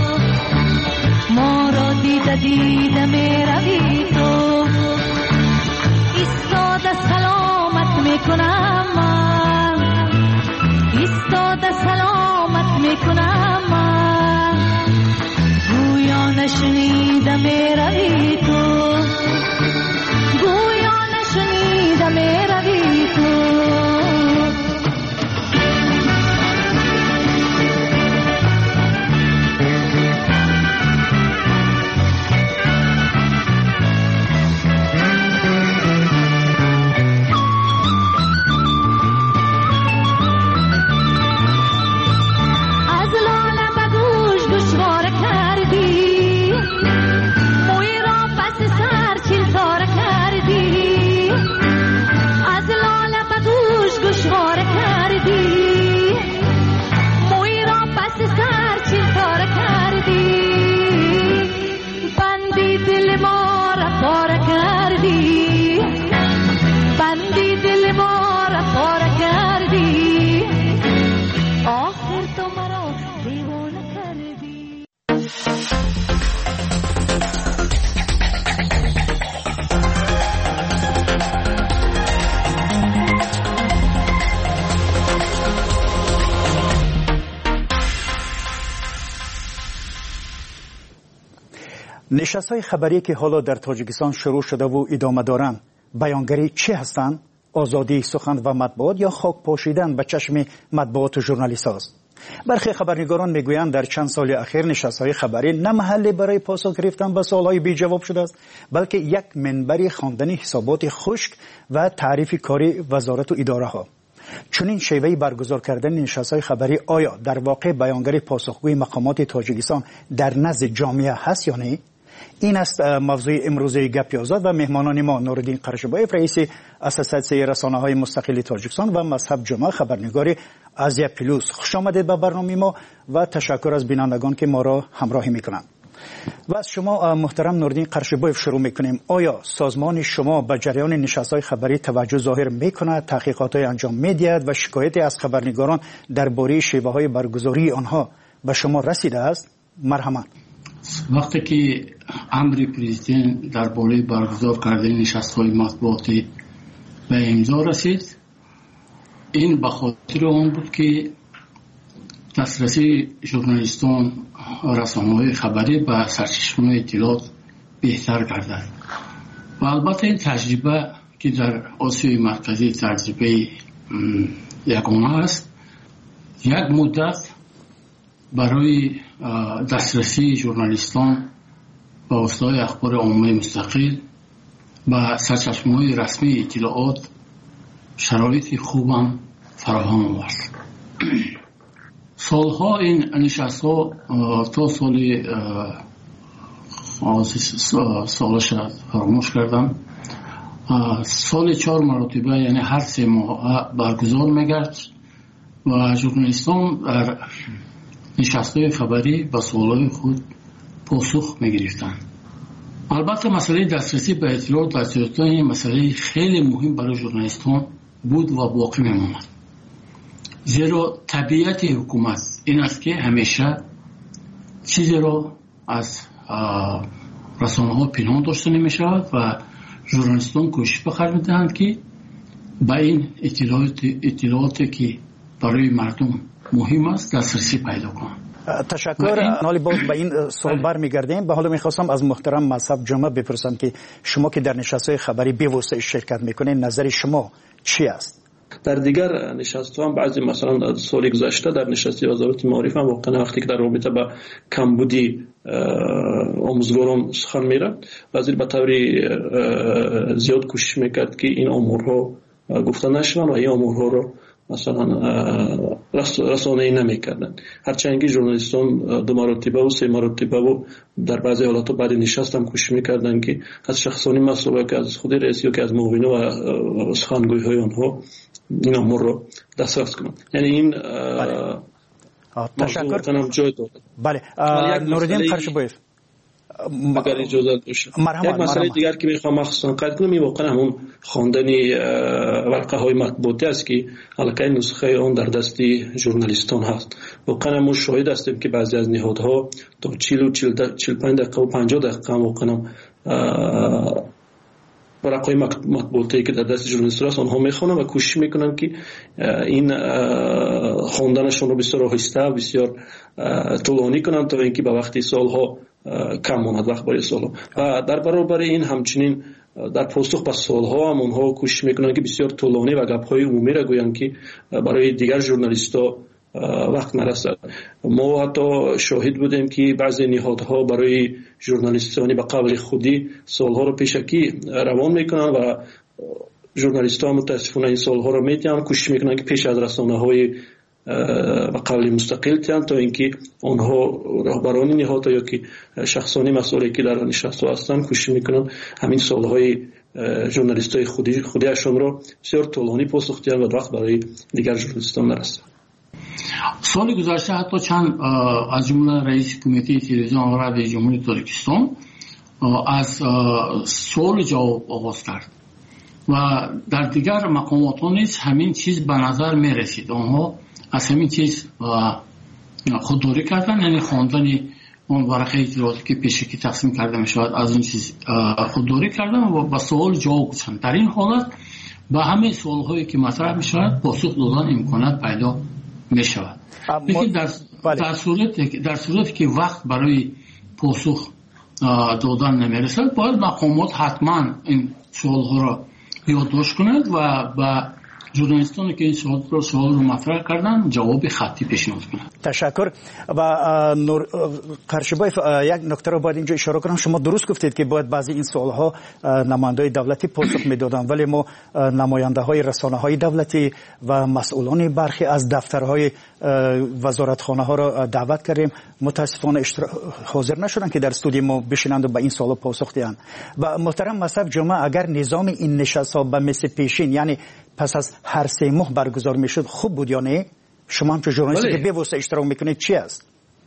ما رو دیده دیده می روی تو. ایستاده سلامت می کنم من، ایستاده سلامت می کنم من، گویا نشنیده می روی تو، گویا نشنیده می روی تو. نشست‌های خبری که حالا در تاجیکستان شروع شده و ادامه دارند بیانگری چی هستند؟ آزادی سخن و مطبوعات یا خاک پاشیدن به چشم مطبوعات و ژورنالیست هاست؟ برخی خبرنگاران میگویند در چند سال اخیر نشست‌های خبری نه محلی برای پاسخ گرفتن به سوال‌های بی جواب شده است، بلکه یک منبری خواندن حسابات خشک و تعریف کاری وزارت و اداره ها. چون این شیوه برگزار کردن نشست‌های خبری آیا در واقع بیانگری پاسخگوی مقامات تاجیکستان در نزد جامعه هست یا نه؟ این است موضوع امروزه گپ آزاد و مهمانان ما نوردین قرشبایف رئیس اساسیاسیون رسانه‌های مستقل تاجیکستان و مذهب جمعه خبرنگار از پلوس. خوش آمدید به برنامه ما و تشکر از بینندگان که ما را همراهی میکنند. و از شما محترم نوردین قرشبایف شروع میکنیم. آیا سازمان شما به جریان نشست‌های خبری توجه ظاهر میکند، تحقیقاتی انجام میدهد و شکایتی از خبرنگاران درباره شیوه‌های برگزاری آنها به شما رسیده است؟ مرحبا. وقتی که امر پرزیدنت درباره برگزار کردن نشست‌های مطبوعاتی به امضا رسید، این به خاطر آن بود که دسترسی ژورنالیستان رسانه‌های خبری به سرچشمه اطلاعات بهتر گردد. و البته این تجربه که در آسیای مرکزی تجربه یگانه است. یک مدت برای دسترسی ژورنالیستان به وسایل اخبار عمومی مستقل و سرچشمه‌های رسمی اطلاعات شرایط خوبم فراهم آورد. سالها این نشست‌ها تا سال سالش فراموش کردم، سال چهار مرتبه یعنی هر سه ماه برگزار می‌گشت و ژورنالیستان در نشست‌های خبری به سوالات خود پاسخ می‌گرفتند. البته مسئله دسترسی به اطلاعات در سیاست این مسئله خیلی مهم برای ژورنالیستان بود و باقی می‌ماند. زیرا طبیعت حکومت این است که همیشه چیزی را از رسانه‌ها پنهان داشته نمی‌شود و ژورنالیستان کوشش بخرج می‌دهند که به این اطلاعات اطلاعاتی که برای مردم مهم است دسترسی پیدا کنند. تشکر. حالی باز به این سوال برمیگردیم. به حالا میخواستم از محترم مصعب جمعه بپرسم که شما که در نشست‌های خبری به واسطه شرکت میکنید نظر شما چی است؟ در دیگر نشست‌ها هم بعضی مثلا سال گذشته در نشست وزارت معارف هم واقعا وقتی که در رابطه با کمبودی آموزگاران سخن می‌رفت وزیر به طور زیاد کوشش میکرد که این امورها گفته نشوند و این امورها رو مثلا رسانه‌ای نمی‌کردن. هرچند که ژورنالیستان دو مرتبه و سه مرتبه و در بعضی حالات بعد نشست هم کوشش می‌کردن که از شخصانی مسئول که از خود رئیس یا که از معاونین و سخنگوی‌های آنها این امور رو دسترس کنند. یعنی این تشکر کنم جای دارد. بله نوردین قرشبویف اگر اجازه باشه یک مسئله دیگر که میخوام مخصوصا قید کنم این واقعا همون خواندن ورقه های مطبوعاتی است که الکی نسخه اون در دست ژورنالیستان هست. واقعا ما شاهد هستیم که بعضی از نهادها تا چهل و چهل و پنج دقیقه و پنجاه دقیقه واقعا ورقه مطبوعاتی که در دست ژورنالیستان هست آنها میخوانن و کوشش میکنن که این خواندنشون رو بسیار آهسته و بسیار طولانی کنن تا اینکه به وقتی سالها کم ماند وقت برای سالها. و در برابر این همچنین در پاسخ به سالها هم اونها کوشش میکنن که بسیار طولانی و گپ‌های عمومی را گویند که برای دیگر ژورنالیست‌ها وقت نرسد. ما حتی شاهد بودیم که بعضی نهادها برای ژورنالیستانی به قبل خودی سالها رو پیشکی روان میکنن و ژورنالیست‌ها متاسفانه این سالها رو میتونن کوشش میکنن که پیش از رسانه‌های و قبل مستقل تن تا اینکه آنها رهبران نهادها یا که شخصانی مسئولی که در نشست‌ها هستند کوشش میکنن همین سالهای ژورنالیستای خودی خودیشون رو بسیار طولانی پاسخ دهند و وقت برای دیگر ژورنالیستان نرسد. سال گذشته حتی چند از جمله رئیس کمیته تلویزیون رادیو جمهوری تاجیکستان از سوال جواب آغاز کرد و در دیگر مقامات نیز همین چیز به نظر می رسید. آنها از همین چیز خودداری کردن، یعنی خواندن اون ورقه اطلاعاتی که پیشکی تقسیم کرده می شود از این چیز خودداری کردن و با سوال جواب گفتن. در این حالت با همه سوال هایی که مطرح می شود پاسخ دادن امکانات پیدا می شود. لیکن در, در صورت در صورتی که وقت برای پاسخ دادن نمی رسد باید مقامات حتما این سوال ها را یادداشت کنند و با ژورنالیستانی که این سوال رو سوال رو مطرح کردن جواب خطی پیشنهاد کنند. تشکر. و نور قرشبویف یک نکته رو باید اینجا اشاره کنم. شما درست گفتید که باید بعضی این سوال ها نماینده‌های دولتی پاسخ میدادن ولی ما نماینده های رسانه های دولتی و مسئولان برخی از دفترهای وزارتخانه ها را دعوت کردیم، متاسفانه حاضر نشدن که در استودیو ما بشینند و به این سوال پاسخ دهند. و محترم مصعب جمعه اگر نظام این نشست ها به مثل پیشین یعنی پس از هر سه ماه برگزار میشد خوب بود یا نه؟ شما هم که ژورنالیستی که به واسطه اشتراک میکنید چی است؟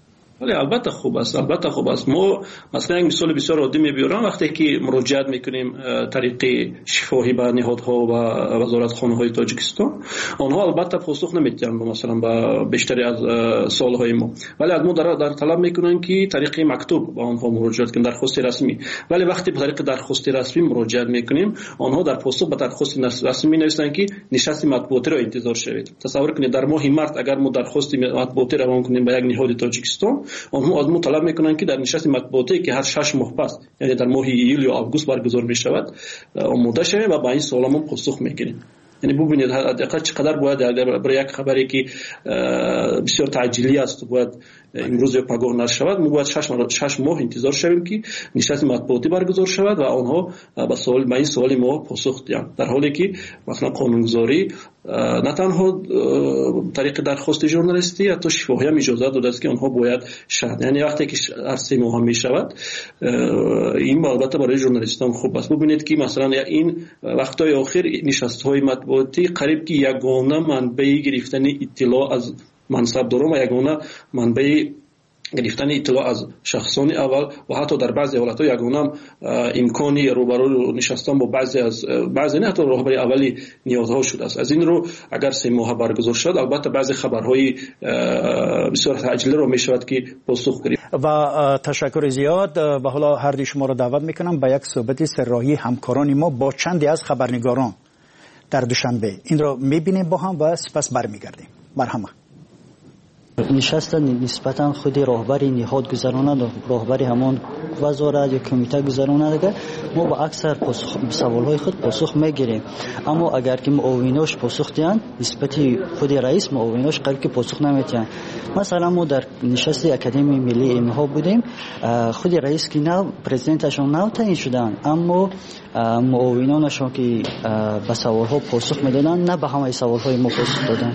ولی البته خوب است، البته خوب است. ما مثلا یک مثال بسیار عادی میبرم، وقتی که مراجعت میکنیم طریق شفاهی به نهادها و وزارتخانه های تاجیکستان، آنها البته پاسخ نمیدن مثلا به بیشتری از سوالهای ما، ولی از ما در, در طلب میکنن که طریق مکتوب به آنها مراجعت کنیم، درخواست رسمی. ولی وقتی به طریق درخواست رسمی مراجعت میکنیم، آنها در پاسخ به درخواست رسمی نوشتن که نشست مطبوعاتی را انتظار شوید. تصور کنید در ماه مارس اگر ما درخواست مطبوعاتی روان کنیم به یک نهاد تاجیکستان، آنها از ما طلب میکنن که در نشست مطبوعاتی که هر شش ماه پس، یعنی در ماه ایول یا آگوست برگزار میشود، آماده شویم و به این سوالمون پاسخ میگیریم. یعنی ببینید حداقل چقدر باید اگر برای یک خبری که بسیار تعجیلی است باید امروز یا پگاه نشر شود، ما باید شش ماه شش ماه انتظار شویم که نشست مطبوعاتی برگزار شود و آنها به سوال به این سوال ما پاسخ دهند، در حالی که مثلا قانونگذاری نه تنها طریق درخواست ژورنالیستی، حتی شفاهی هم اجازه داده است که آنها باید شهر، یعنی وقتی که هر سه ماه می شود، این البته برای ژورنالیستان خوب است. ببینید که مثلا این وقت‌های آخر نشست‌های مطبوعاتی قریب که یگانه منبع گرفتن اطلاع از منصبداران و یگانه منبع گرفتن اطلاع از شخصان اول و حتی در بعضی حالت‌ها یگانه امکانی روبرو نشستن با بعضی از بعضی نه حتی راهبری اولی نیازها شده است. از این رو اگر سه ماه برگزار شد، البته بعضی خبرهای بسیار تعجیلی رو میشود که پاسخ گیریم. و تشکر زیاد. به حالا هر دوی شما رو دعوت میکنم به یک صحبت سرراهی همکاران ما با چندی از خبرنگاران در دوشنبه. این رو میبینیم با هم و سپس برمیگردیم. مرحبا. نشست نسبتا خود راهبری نهاد گذراند، راهبری همان وزارت یا کمیته گذراند، اگر ما با اکثر سوالهای خود پاسخ میگیریم، اما اگر که معاوناش پاسخ دهند نسبت خود رئیس معاوناش قرار که پاسخ نمیدن. مثلا ما در نشست اکادمی ملی علم ها بودیم، خود رئیس که نو پرزیدنتشون نو تعیین شدن، اما معاونانشون که به سوالها پاسخ میدادن نه به همه سوالهای ما پاسخ دادن.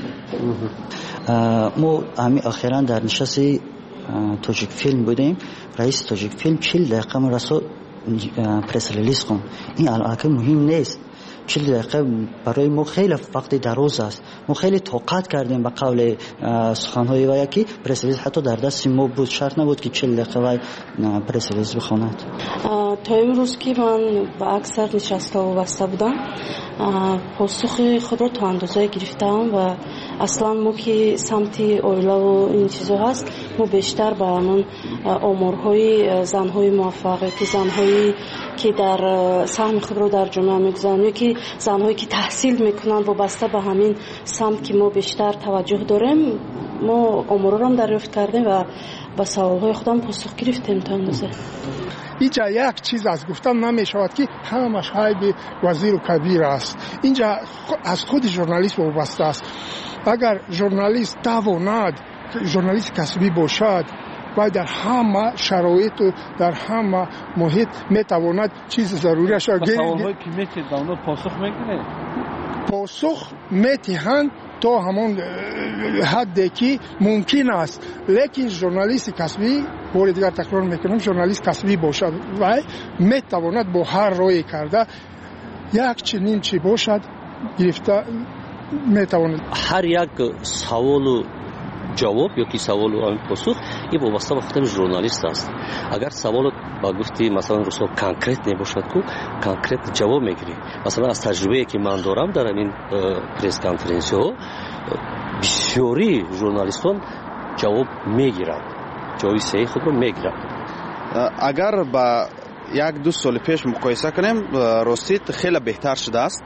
ما همین اخیراً در نشست تاجیک فیلم بودیم، رئیس تاجیک فیلم چهل دقیقه ما رسول پرس ریلیز کن. این الان مهم نیست، چهل دقیقه برای ما خیلی وقت دراز است. ما خیلی طاقت کردیم به قول سخنهای و یکی پرس ریلیز حتی در دست ما بود، شرط نبود که چهل دقیقه و پرس ریلیز بخواند. تا امروز که من با اکثر نشست‌ها وابسته بودم، پاسخ خود را تا اندازه گرفتم و اصلا ما که سمت اویلا و این چیزا هست، ما بیشتر به همون آمارهای زنهای موفقه که زنهایی که در سهم خود را در جامعه میگذارن یا که زنهایی که تحصیل میکنن وابسته به همین سمت که ما بیشتر توجه داریم، ما آمارا را هم دریافت کردیم و به سوالهای خودم پاسخ گرفتیم تا اندازه. اینجا یک چیز از گفتن نمی شود که همش حیب وزیر و کبیر است. اینجا از خود ژورنالیست وابسته است. اگر ژورنالیست تواند، ژورنالیست کسبی باشد و در همه شرایط و در همه محیط میتواند چیز ضروریش را گرفت. سوالهایی که میتید داونو پاسخ میگیره؟ پاسخ میتیهند تا همون حدی که ممکن است، لیکن ژورنالیست کسبی، بار دیگر تکرار میکنم، ژورنالیست کسبی باشد و میتواند با هر رای کرده یک چنین چی باشد گرفته میتواند. هر یک سوال و جواب یا که سوال و پاسخ این وابسته به خود ژورنالیست است. اگر سوال با گفتی مثلا رسو کانکریت نباشد کو کانکریت جواب میگیری. مثلا از تجربه‌ای که من دارم در این پرس کانفرانس ها بسیاری ژورنالیستان جواب میگیرند، جواب صحیح خود رو میگیرند. اگر با یک دو سال پیش مقایسه کنیم، راستیت خیلی بهتر شده است.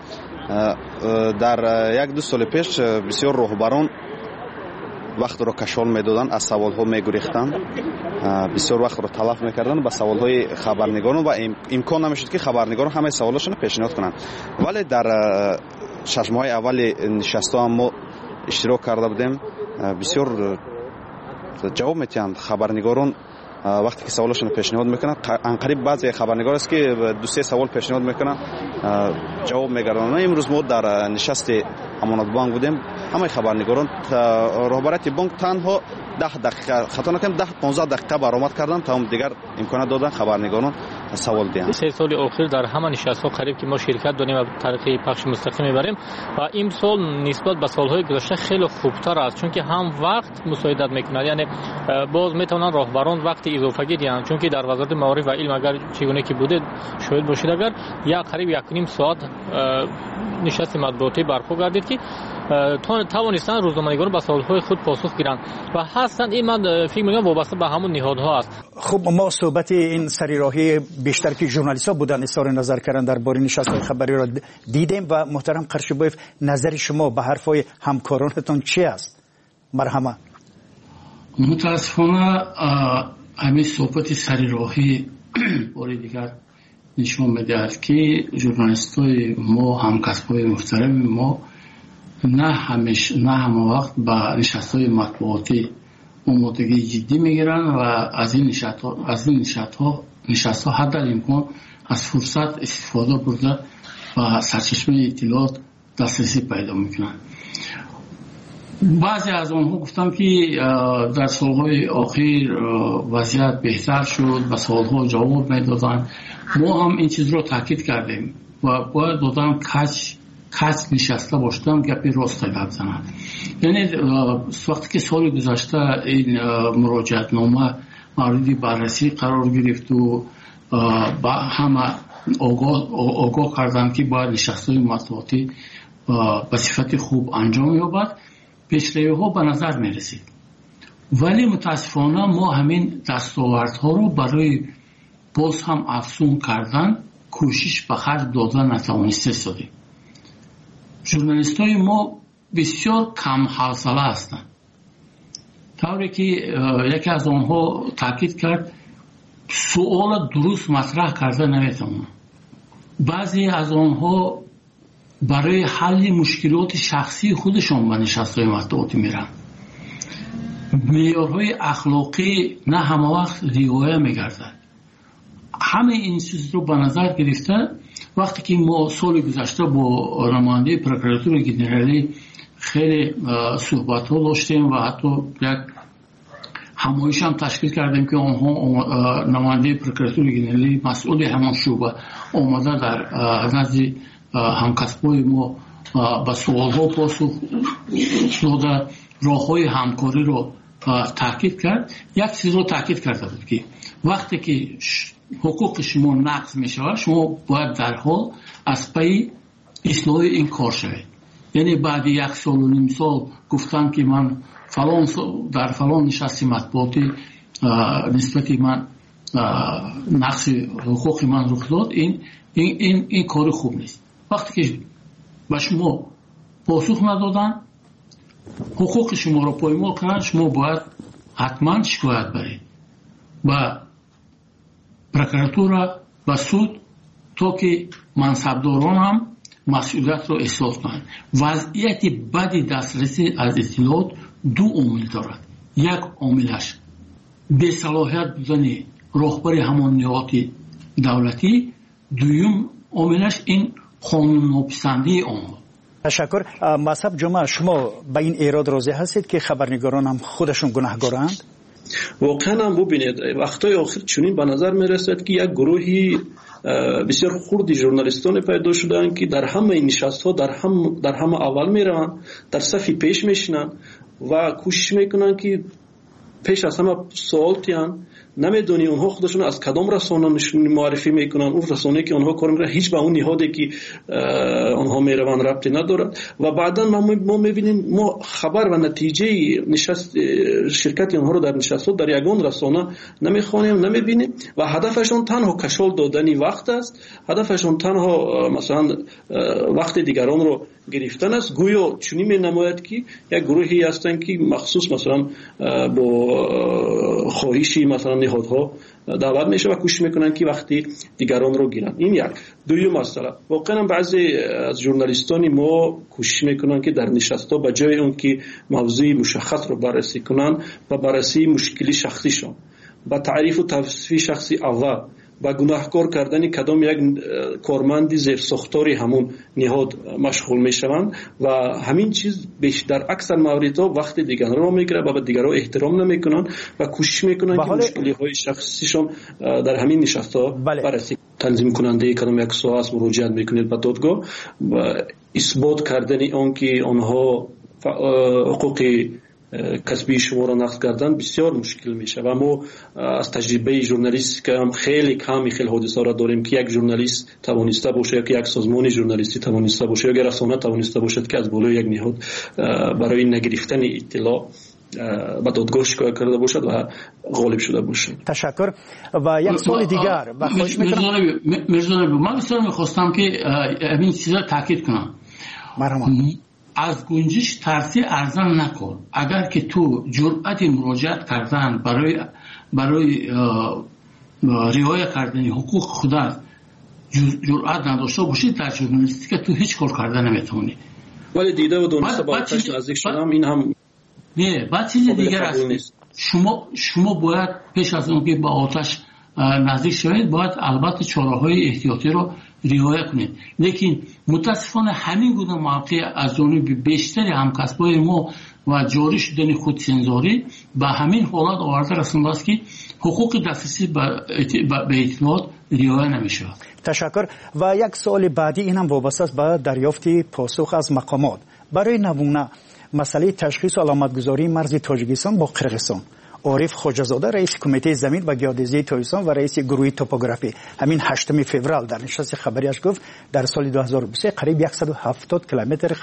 در یک دو سال پیش بسیار راهبران وقت رو کشال میدادن، از سوال ها میگریختن، بسیار وقت رو تلف میکردن به سوال های خبرنگاران و امکان نمیشد که خبرنگاران همه سوالاشون پیشنهاد کنند. ولی در شش ماه اول نشست ها ما اشتراک کرده بودیم، بسیار جواب میتیند خبرنگاران وقتی که سوالاشون پیشنهاد میکنن. انقریب بعضی خبرنگار است که دو سه سوال پیشنهاد میکنن جواب میگردن. امروز ما در نشست امانت بانک بودیم، همه خبرنگاران راهبرت بانک تنها ده دقیقه خطا نکنم ده پانزده دقیقه برآمد کردن، تا هم دیگر امکانات دادن خبرنگاران سوال دهم. سه سال اخیر در همه نشست‌ها قریب که ما شرکت داریم و طریق پخش مستقیم میبریم و این سال نسبت به سالهای گذشته خیلی خوبتر است، چون که هم وقت مساعدت میکنه، یعنی باز میتونن راهبران وقت اضافه‌گی دهند، چون که در وزارت معارف و علم اگر چگونه که بوده شاید باشید اگر یا قریب یک نیم ساعت نشست مطبوعاتی برپا گردید که توانستن روزنامه‌نگاران به سوال‌های خود پاسخ گیرند و هستند. این من فکر می‌کنم وابسته به همون نهادها است. خب ما صحبت این سریراهی بیشتر که ژورنالیست‌ها بودن اظهار نظر کردن درباره نشست‌های خبری را دیدیم و محترم قرشبایف نظر شما به حرف‌های همکارانتون چی است؟ مرحمت. متاسفانه همین صحبت سریراهی بار دیگر نشون می‌دهد که ژورنالیست‌های ما، همکسب‌های محترم ما نه همیشه نه همه وقت به نشست‌های مطبوعاتی آمادگی جدی میگیرن و از این نشست‌ها از این نشست‌ها نشست‌ها حد الامکان از فرصت استفاده برده و سرچشمه اطلاعات دسترسی پیدا میکنن. بعضی از آنها گفتم که در سالهای اخیر وضعیت بهتر شد، به سوالها جواب میدادن. ما هم این چیز رو تاکید کردیم و باید دادم کچ کس نشسته باشدم گپی راست گپ زنم. یعنی وقتی که سال گذشته این مراجعت نامه مورد بررسی قرار گرفت و با همه آگاه, آگاه کردن که باید نشست‌های مطبوعاتی به صفت خوب انجام یابد، پیشروی ها به نظر می رسید. ولی متاسفانه ما همین دستاوردها رو برای باز هم افزون کردن کوشش به خرج دادن نتوانسته شدیم. ژورنالیست های ما بسیار کم حوصله هستند، طوری که یکی از آنها تاکید کرد سوال درست مطرح کرده نمیتونن. بعضی از آنها برای حل مشکلات شخصی خودشان به نشست‌های مطبوعاتی میرن. معیارهای اخلاقی نه همه وقت رعایت میگردد. همه این چیز رو به نظر گرفته وقتی که ما سال گذشته با نماینده پروکراتور ژنرالی خیلی صحبت‌ها داشتیم و حتی یک همایش هم تشکیل کردیم که آنها نماینده پروکراتور ژنرالی مسئول همان شعبه آمده در نزد همکسبای ما به سوال‌ها پاسخ داده، راه‌های همکاری رو تاکید کرد. یک چیز رو تاکید کرده بود که وقتی که حقوق شما نقض می شود شما باید در حال از پی اصلاح این کار شوید. یعنی بعد یک سال و نیم سال گفتم که من فلان در فلان نشست مطبوعاتی نسبت من نقص حقوق من رخ داد، این این این, این کار خوب نیست. وقتی که به شما پاسخ ندادن، حقوق شما رو پایمال کردن، شما باید حتما شکایت برید و پروکراتور و سود تا که منصبداران هم مسئولیت رو احساس کنند. وضعیت بدی دسترسی از اطلاعات دو عامل دارد. یک عاملش بی‌صلاحیت بودن راهبر همان نهاد دولتی، دوم عاملش این قانون ناپسندی آنها. تشکر. مصعب جمعه، شما به این ایراد راضی هستید که خبرنگاران هم خودشون گناهکارند؟ واقعا هم ببینید وقتای آخر چنین به نظر می رسد که یک گروهی بسیار خردی ژورنالیستان پیدا شدن که در همه این نشست ها در هم در همه اول می روند، در صف پیش می شینند و کوشش میکنن که پیش از همه سوال تیان. نمیدونی اونها خودشون از کدام رسانه معرفی میکنن، اون رسانه‌ای که اونها کار میکنن هیچ به اون نهادی که اونها میروند ربطی ندارد و بعدا ما میبینیم ما خبر و نتیجه نشست شرکت اونها رو در نشست در یگان رسانه نمیخوانیم نمیبینیم و هدفشون تنها کشال دادن وقت است، هدفشون تنها مثلا وقت دیگران رو گرفتن است. گویا چنین می نماید که یک گروهی هستند که مخصوص مثلا با خواهشی مثلا نهادها دعوت میشه و کوشش میکنن که وقتی دیگران رو گیرن. این یک. دوم مسئله واقعا بعضی از ژورنالیستان ما کوشش میکنن که در نشست‌ها به جای اون که موضوع مشخص رو بررسی کنن و بررسی مشکلی شخصیشون با تعریف و توصیف شخصی اول با گناهکار کردن کدام یک کارمند زیرساختاری همون نهاد مشغول میشوند و همین چیز بیش در اکثر موردها وقت دیگران را میگیره و به دیگران احترام نمیکنن و کوشش میکنن که مشکلی های شخصیشون در همین نشست‌ها بررسی. تنظیم کننده کدام یک سوال است مراجعت میکنید به دادگاه و اثبات کردن آن که آنها حقوق کسبی شما را نقض کردن بسیار مشکل میشه و ما از تجربه ژورنالیستیک هم خیلی کمی خیلی حادثه را داریم که یک ژورنالیست توانسته باشه یا که یک سازمان ژورنالیستی توانسته باشه یا رسانه توانسته باشد که از بالای یک نهاد برای نگرفتن اطلاع به دادگاه شکایت کرده باشد و غالب شده باشد. تشکر. و یک سوال دیگر و خواهش میکنم مرزا من بسیار میخواستم که این چیزا تاکید کنم. مرحبا. از گنجش ترسی ارزان نکن. اگر که تو جرأت مراجعت کردن برای برای رعایت کردن حقوق خودت جرأت نداشته باشی در ژورنالیستیک تو هیچ کار کردن نمیتونی. ولی دیده و دونسته با آتش نزدیک شدم این هم نه. بعد چیز دیگر است. شما شما باید پیش از اون که با آتش نزدیک شوید باید البته چاره‌های احتیاطی رو رعایت کنید. لیکن متاسفانه همین گونه موقع از جانب بیشتر همکسبای ما و جاری شدن خودسنجاری به همین حالت آورده رسانده است که حقوق دسترسی به اطلاعات رعایت نمیشه. تشکر. و یک سوال بعدی اینم وابسته است به دریافت پاسخ از مقامات. برای نمونه مسئله تشخیص و علامتگذاری مرز تاجیکستان با قرقیزستان، عارف خواجه‌زاده رئیس کمیته زمین و گیاه‌دزدی تاجیکستان و رئیس گروه توپوگرافی همین هشتم فوریه در نشست خبریش گفت در سال دو هزار و بیست و سه قریب صد و هفتاد کیلومتر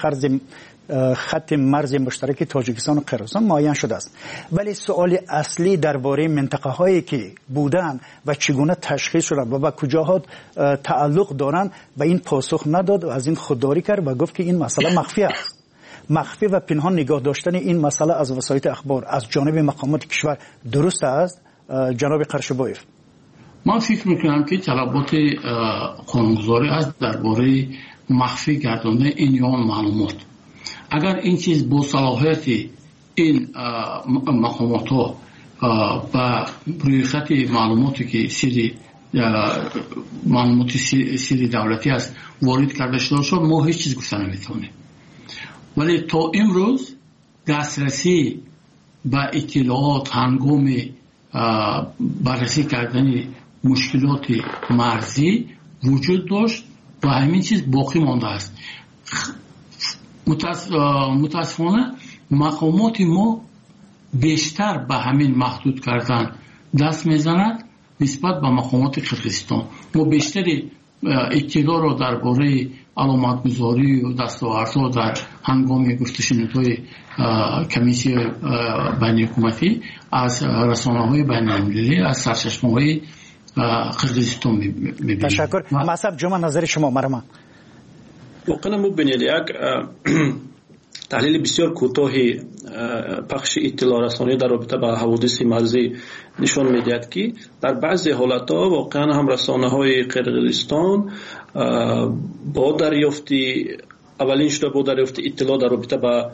خط مرز مشترک تاجیکستان و قرقیزستان معین شده است. ولی سوال اصلی درباره منطقه هایی که بودن و چگونه تشخیص شدن و به کجاها تعلق دارند به این پاسخ نداد و از این خودداری کرد و گفت که این مسئله مخفی است. مخفی و پنهان نگاه داشتن این مسئله از وسایل اخبار از جانب مقامات کشور درست است جناب قرشبایف؟ من فکر میکنم که طلبات قانونگذاری است درباره مخفی گرداندن این یان معلومات. اگر این چیز با صلاحیت این مقامات ها با روی خط معلوماتی که سری معلومات سری دولتی است وارد کرده شده شد ما هیچ چیز گفتن نمیتونیم. ولی تا امروز دسترسی به اطلاعات هنگام بررسی کردن مشکلات مرزی وجود داشت و همین چیز باقی مانده است. متاسفانه مقامات ما بیشتر به همین محدود کردن دست میزند نسبت به مقامات قرقیزستان. ما بیشتری اطلاع را درباره علامتگذاری و دستاوردها در هنگام گفتشنودهای کمیسیون بین حکومتی از رسانه‌های بین‌المللی از سرچشمه‌های قرقیزستان می‌بینیم. تشکر. مصعب جمع نظر شما مرحبا. واقعا مبینید یک تحلیل بسیار کوتاهی پخش اطلاع رسانی در رابطه با حوادث مرزی نشان میدهد که در بعضی حالت‌ها واقعا هم رسانه‌های قرقیزستان با دریافت اولین شده با دریافت اطلاع در رابطه با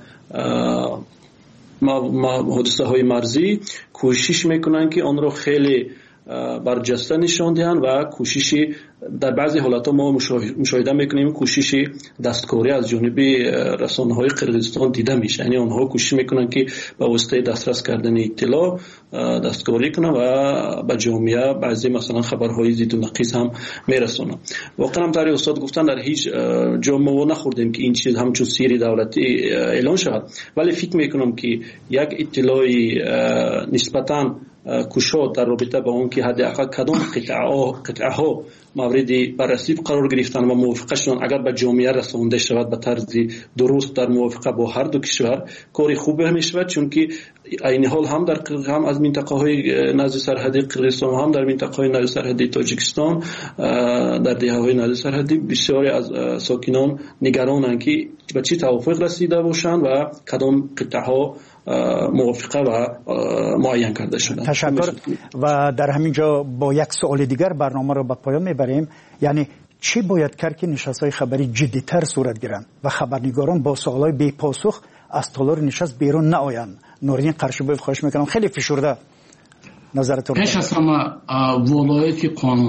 حادثه‌های مرزی کوشش میکنن که آن را خیلی برجسته نشان دهند و کوششی در بعضی حالات ما مشاهده میکنیم کوششی دستکاری از جانب رسانه‌های قرقیزستان دیده میشه. یعنی آنها کوشش میکنن که با واسطه دسترس کردن اطلاع دستکاری کنن و به جامعه بعضی مثلا خبرهای ضد و نقیض هم میرسونن. واقعا هم طوری استاد گفتن در هیچ جا ما نخوردیم که این چیز همچون سری دولتی اعلان شود، ولی فکر میکنم که یک اطلاعی نسبتاً کشاد در رابطه با اون که حداقل کدام قطعه قطعه ها مورد بررسی قرار گرفتن و موافقه شدن اگر به جامعه رسانده شود به طرز درست در موافقه با هر دو کشور کاری خوبه میشود، چون که این حال هم در هم از منطقه های نزد سرحدی قرقیزستان هم در منطقه های نزد سرحدی تاجیکستان در دهه های نزد سرحدی بسیاری از ساکنان نگرانند که به چه توافق رسیده باشند و کدام قطعه ها موافقه و معین کرده شدن. تشکر. و در همین جا با یک سوال دیگر برنامه را به پایان میبریم. یعنی چی باید کرد که نشست‌های خبری جدی‌تر صورت گیرند و خبرنگاران با سوالای بی پاسخ از تالار نشست بیرون نآیند؟ نوردین قرشبایف خواهش میکنم خیلی فشرده نظرتون. پیش از همه ولایت قانون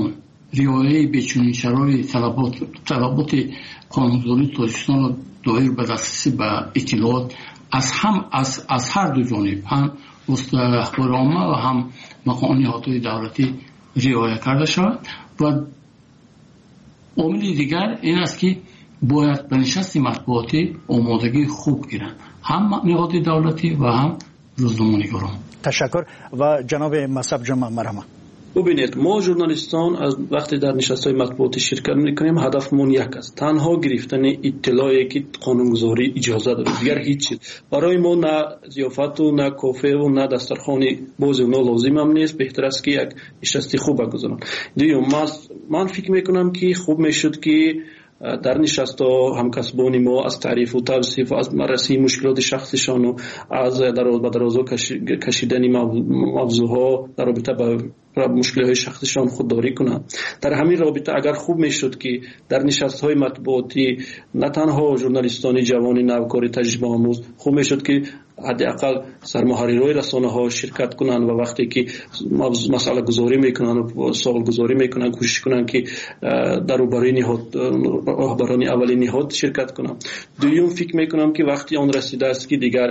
ریایه به چنین شرایط طلبات طلبات قانونگذاری تاجیکستان را دایر به دسترسی به اطلاعات از هم از از هر دو جانب، هم وسط اخبار عامه و هم مقام نهادهای دولتی رعایت کرده شود. و عامل دیگر این است که باید به نشست مطبوعاتی آمادگی خوب گیرند، هم نهاد دولتی و هم روزنامه‌نگاران. تشکر. و جناب مصعب جمعه مرحمت. ببینید، ما ژورنالیستان از وقتی در نشست‌های مطبوعاتی شرکت می‌کنیم هدفمون یک است، تنها گرفتن اطلاعی که قانونگذاری اجازه داره، دیگر هیچ چیز برای ما نه ضیافت و نه کافه و نه دسترخوان باز اونا لازم هم نیست. بهتر است که یک نشست خوب بگذارن. دوم، من فکر میکنم که خوب میشد که در نشست‌ها همکسبان ما از تعریف و توصیف و از بررسی مشکلات شخصیشان و از دراز به درازا کشیدن موضوعها در رابطه با مشکلات شخصیشان خودداری کنند. در همین رابطه اگر خوب میشد که در نشست‌های مطبوعاتی نه تنها ژورنالیستان جوان نوکار تجربه آموز، خوب میشد که حداقل سرمحررای رسانه‌ها شرکت کنند و وقتی که مسئله گذاری میکنن و سوال گذاری میکنن کوشش کنن که در برای نهاد راهبران اولی نهاد شرکت کنند. دوم، فکر میکنم که وقتی آن رسیده است که دیگر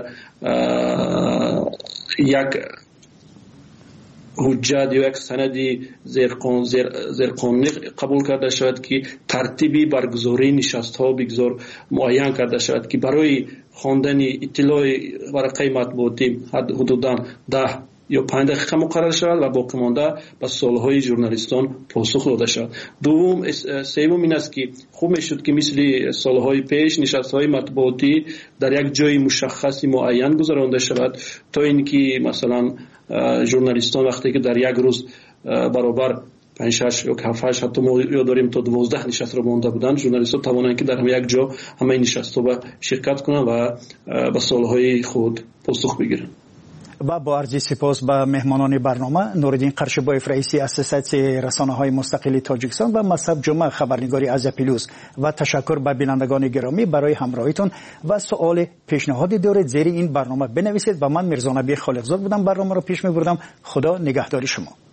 یک حجت یا یک سندی زیرقانونی قبول کرده شود که ترتیبی برگزاری نشست ها بگذار معین کرده شود که برای خواندن اطلاع ورقه مطبوعاتی حدوداً ده یا پنج دقیقه مقرر شود و باقی مانده به سوالهای ژورنالیستان پاسخ داده شود. دوم، سوم این است که خوب میشد که مثل سالهای پیش نشست‌های مطبوعاتی در یک جای مشخص معین گذرانده شود تا اینکه مثلا ژورنالیستان وقتی که در یک روز برابر پنج شش یا هفت هشت حتی ما یا داریم تا دوازده نشست را مانده بودند، ژورنالیستان توانند که در هم یک جا همه نشست‌ها با شرکت کنند و به سوالهای خود پاسخ بگیرند. و با عرض سپاس به مهمانان برنامه نورالدین قرشبایف رئیس اساسیاسیون رسانه‌های مستقل تاجیکستان و مصعب جمعه خبرنگاری از اپیلوس و تشکر به بینندگان گرامی برای همراهیتون و سوال پیشنهادی دارید زیر این برنامه بنویسید و من میرزا نبی خالقزاد بودم برنامه را پیش می‌بردم. خدا نگهداری شما.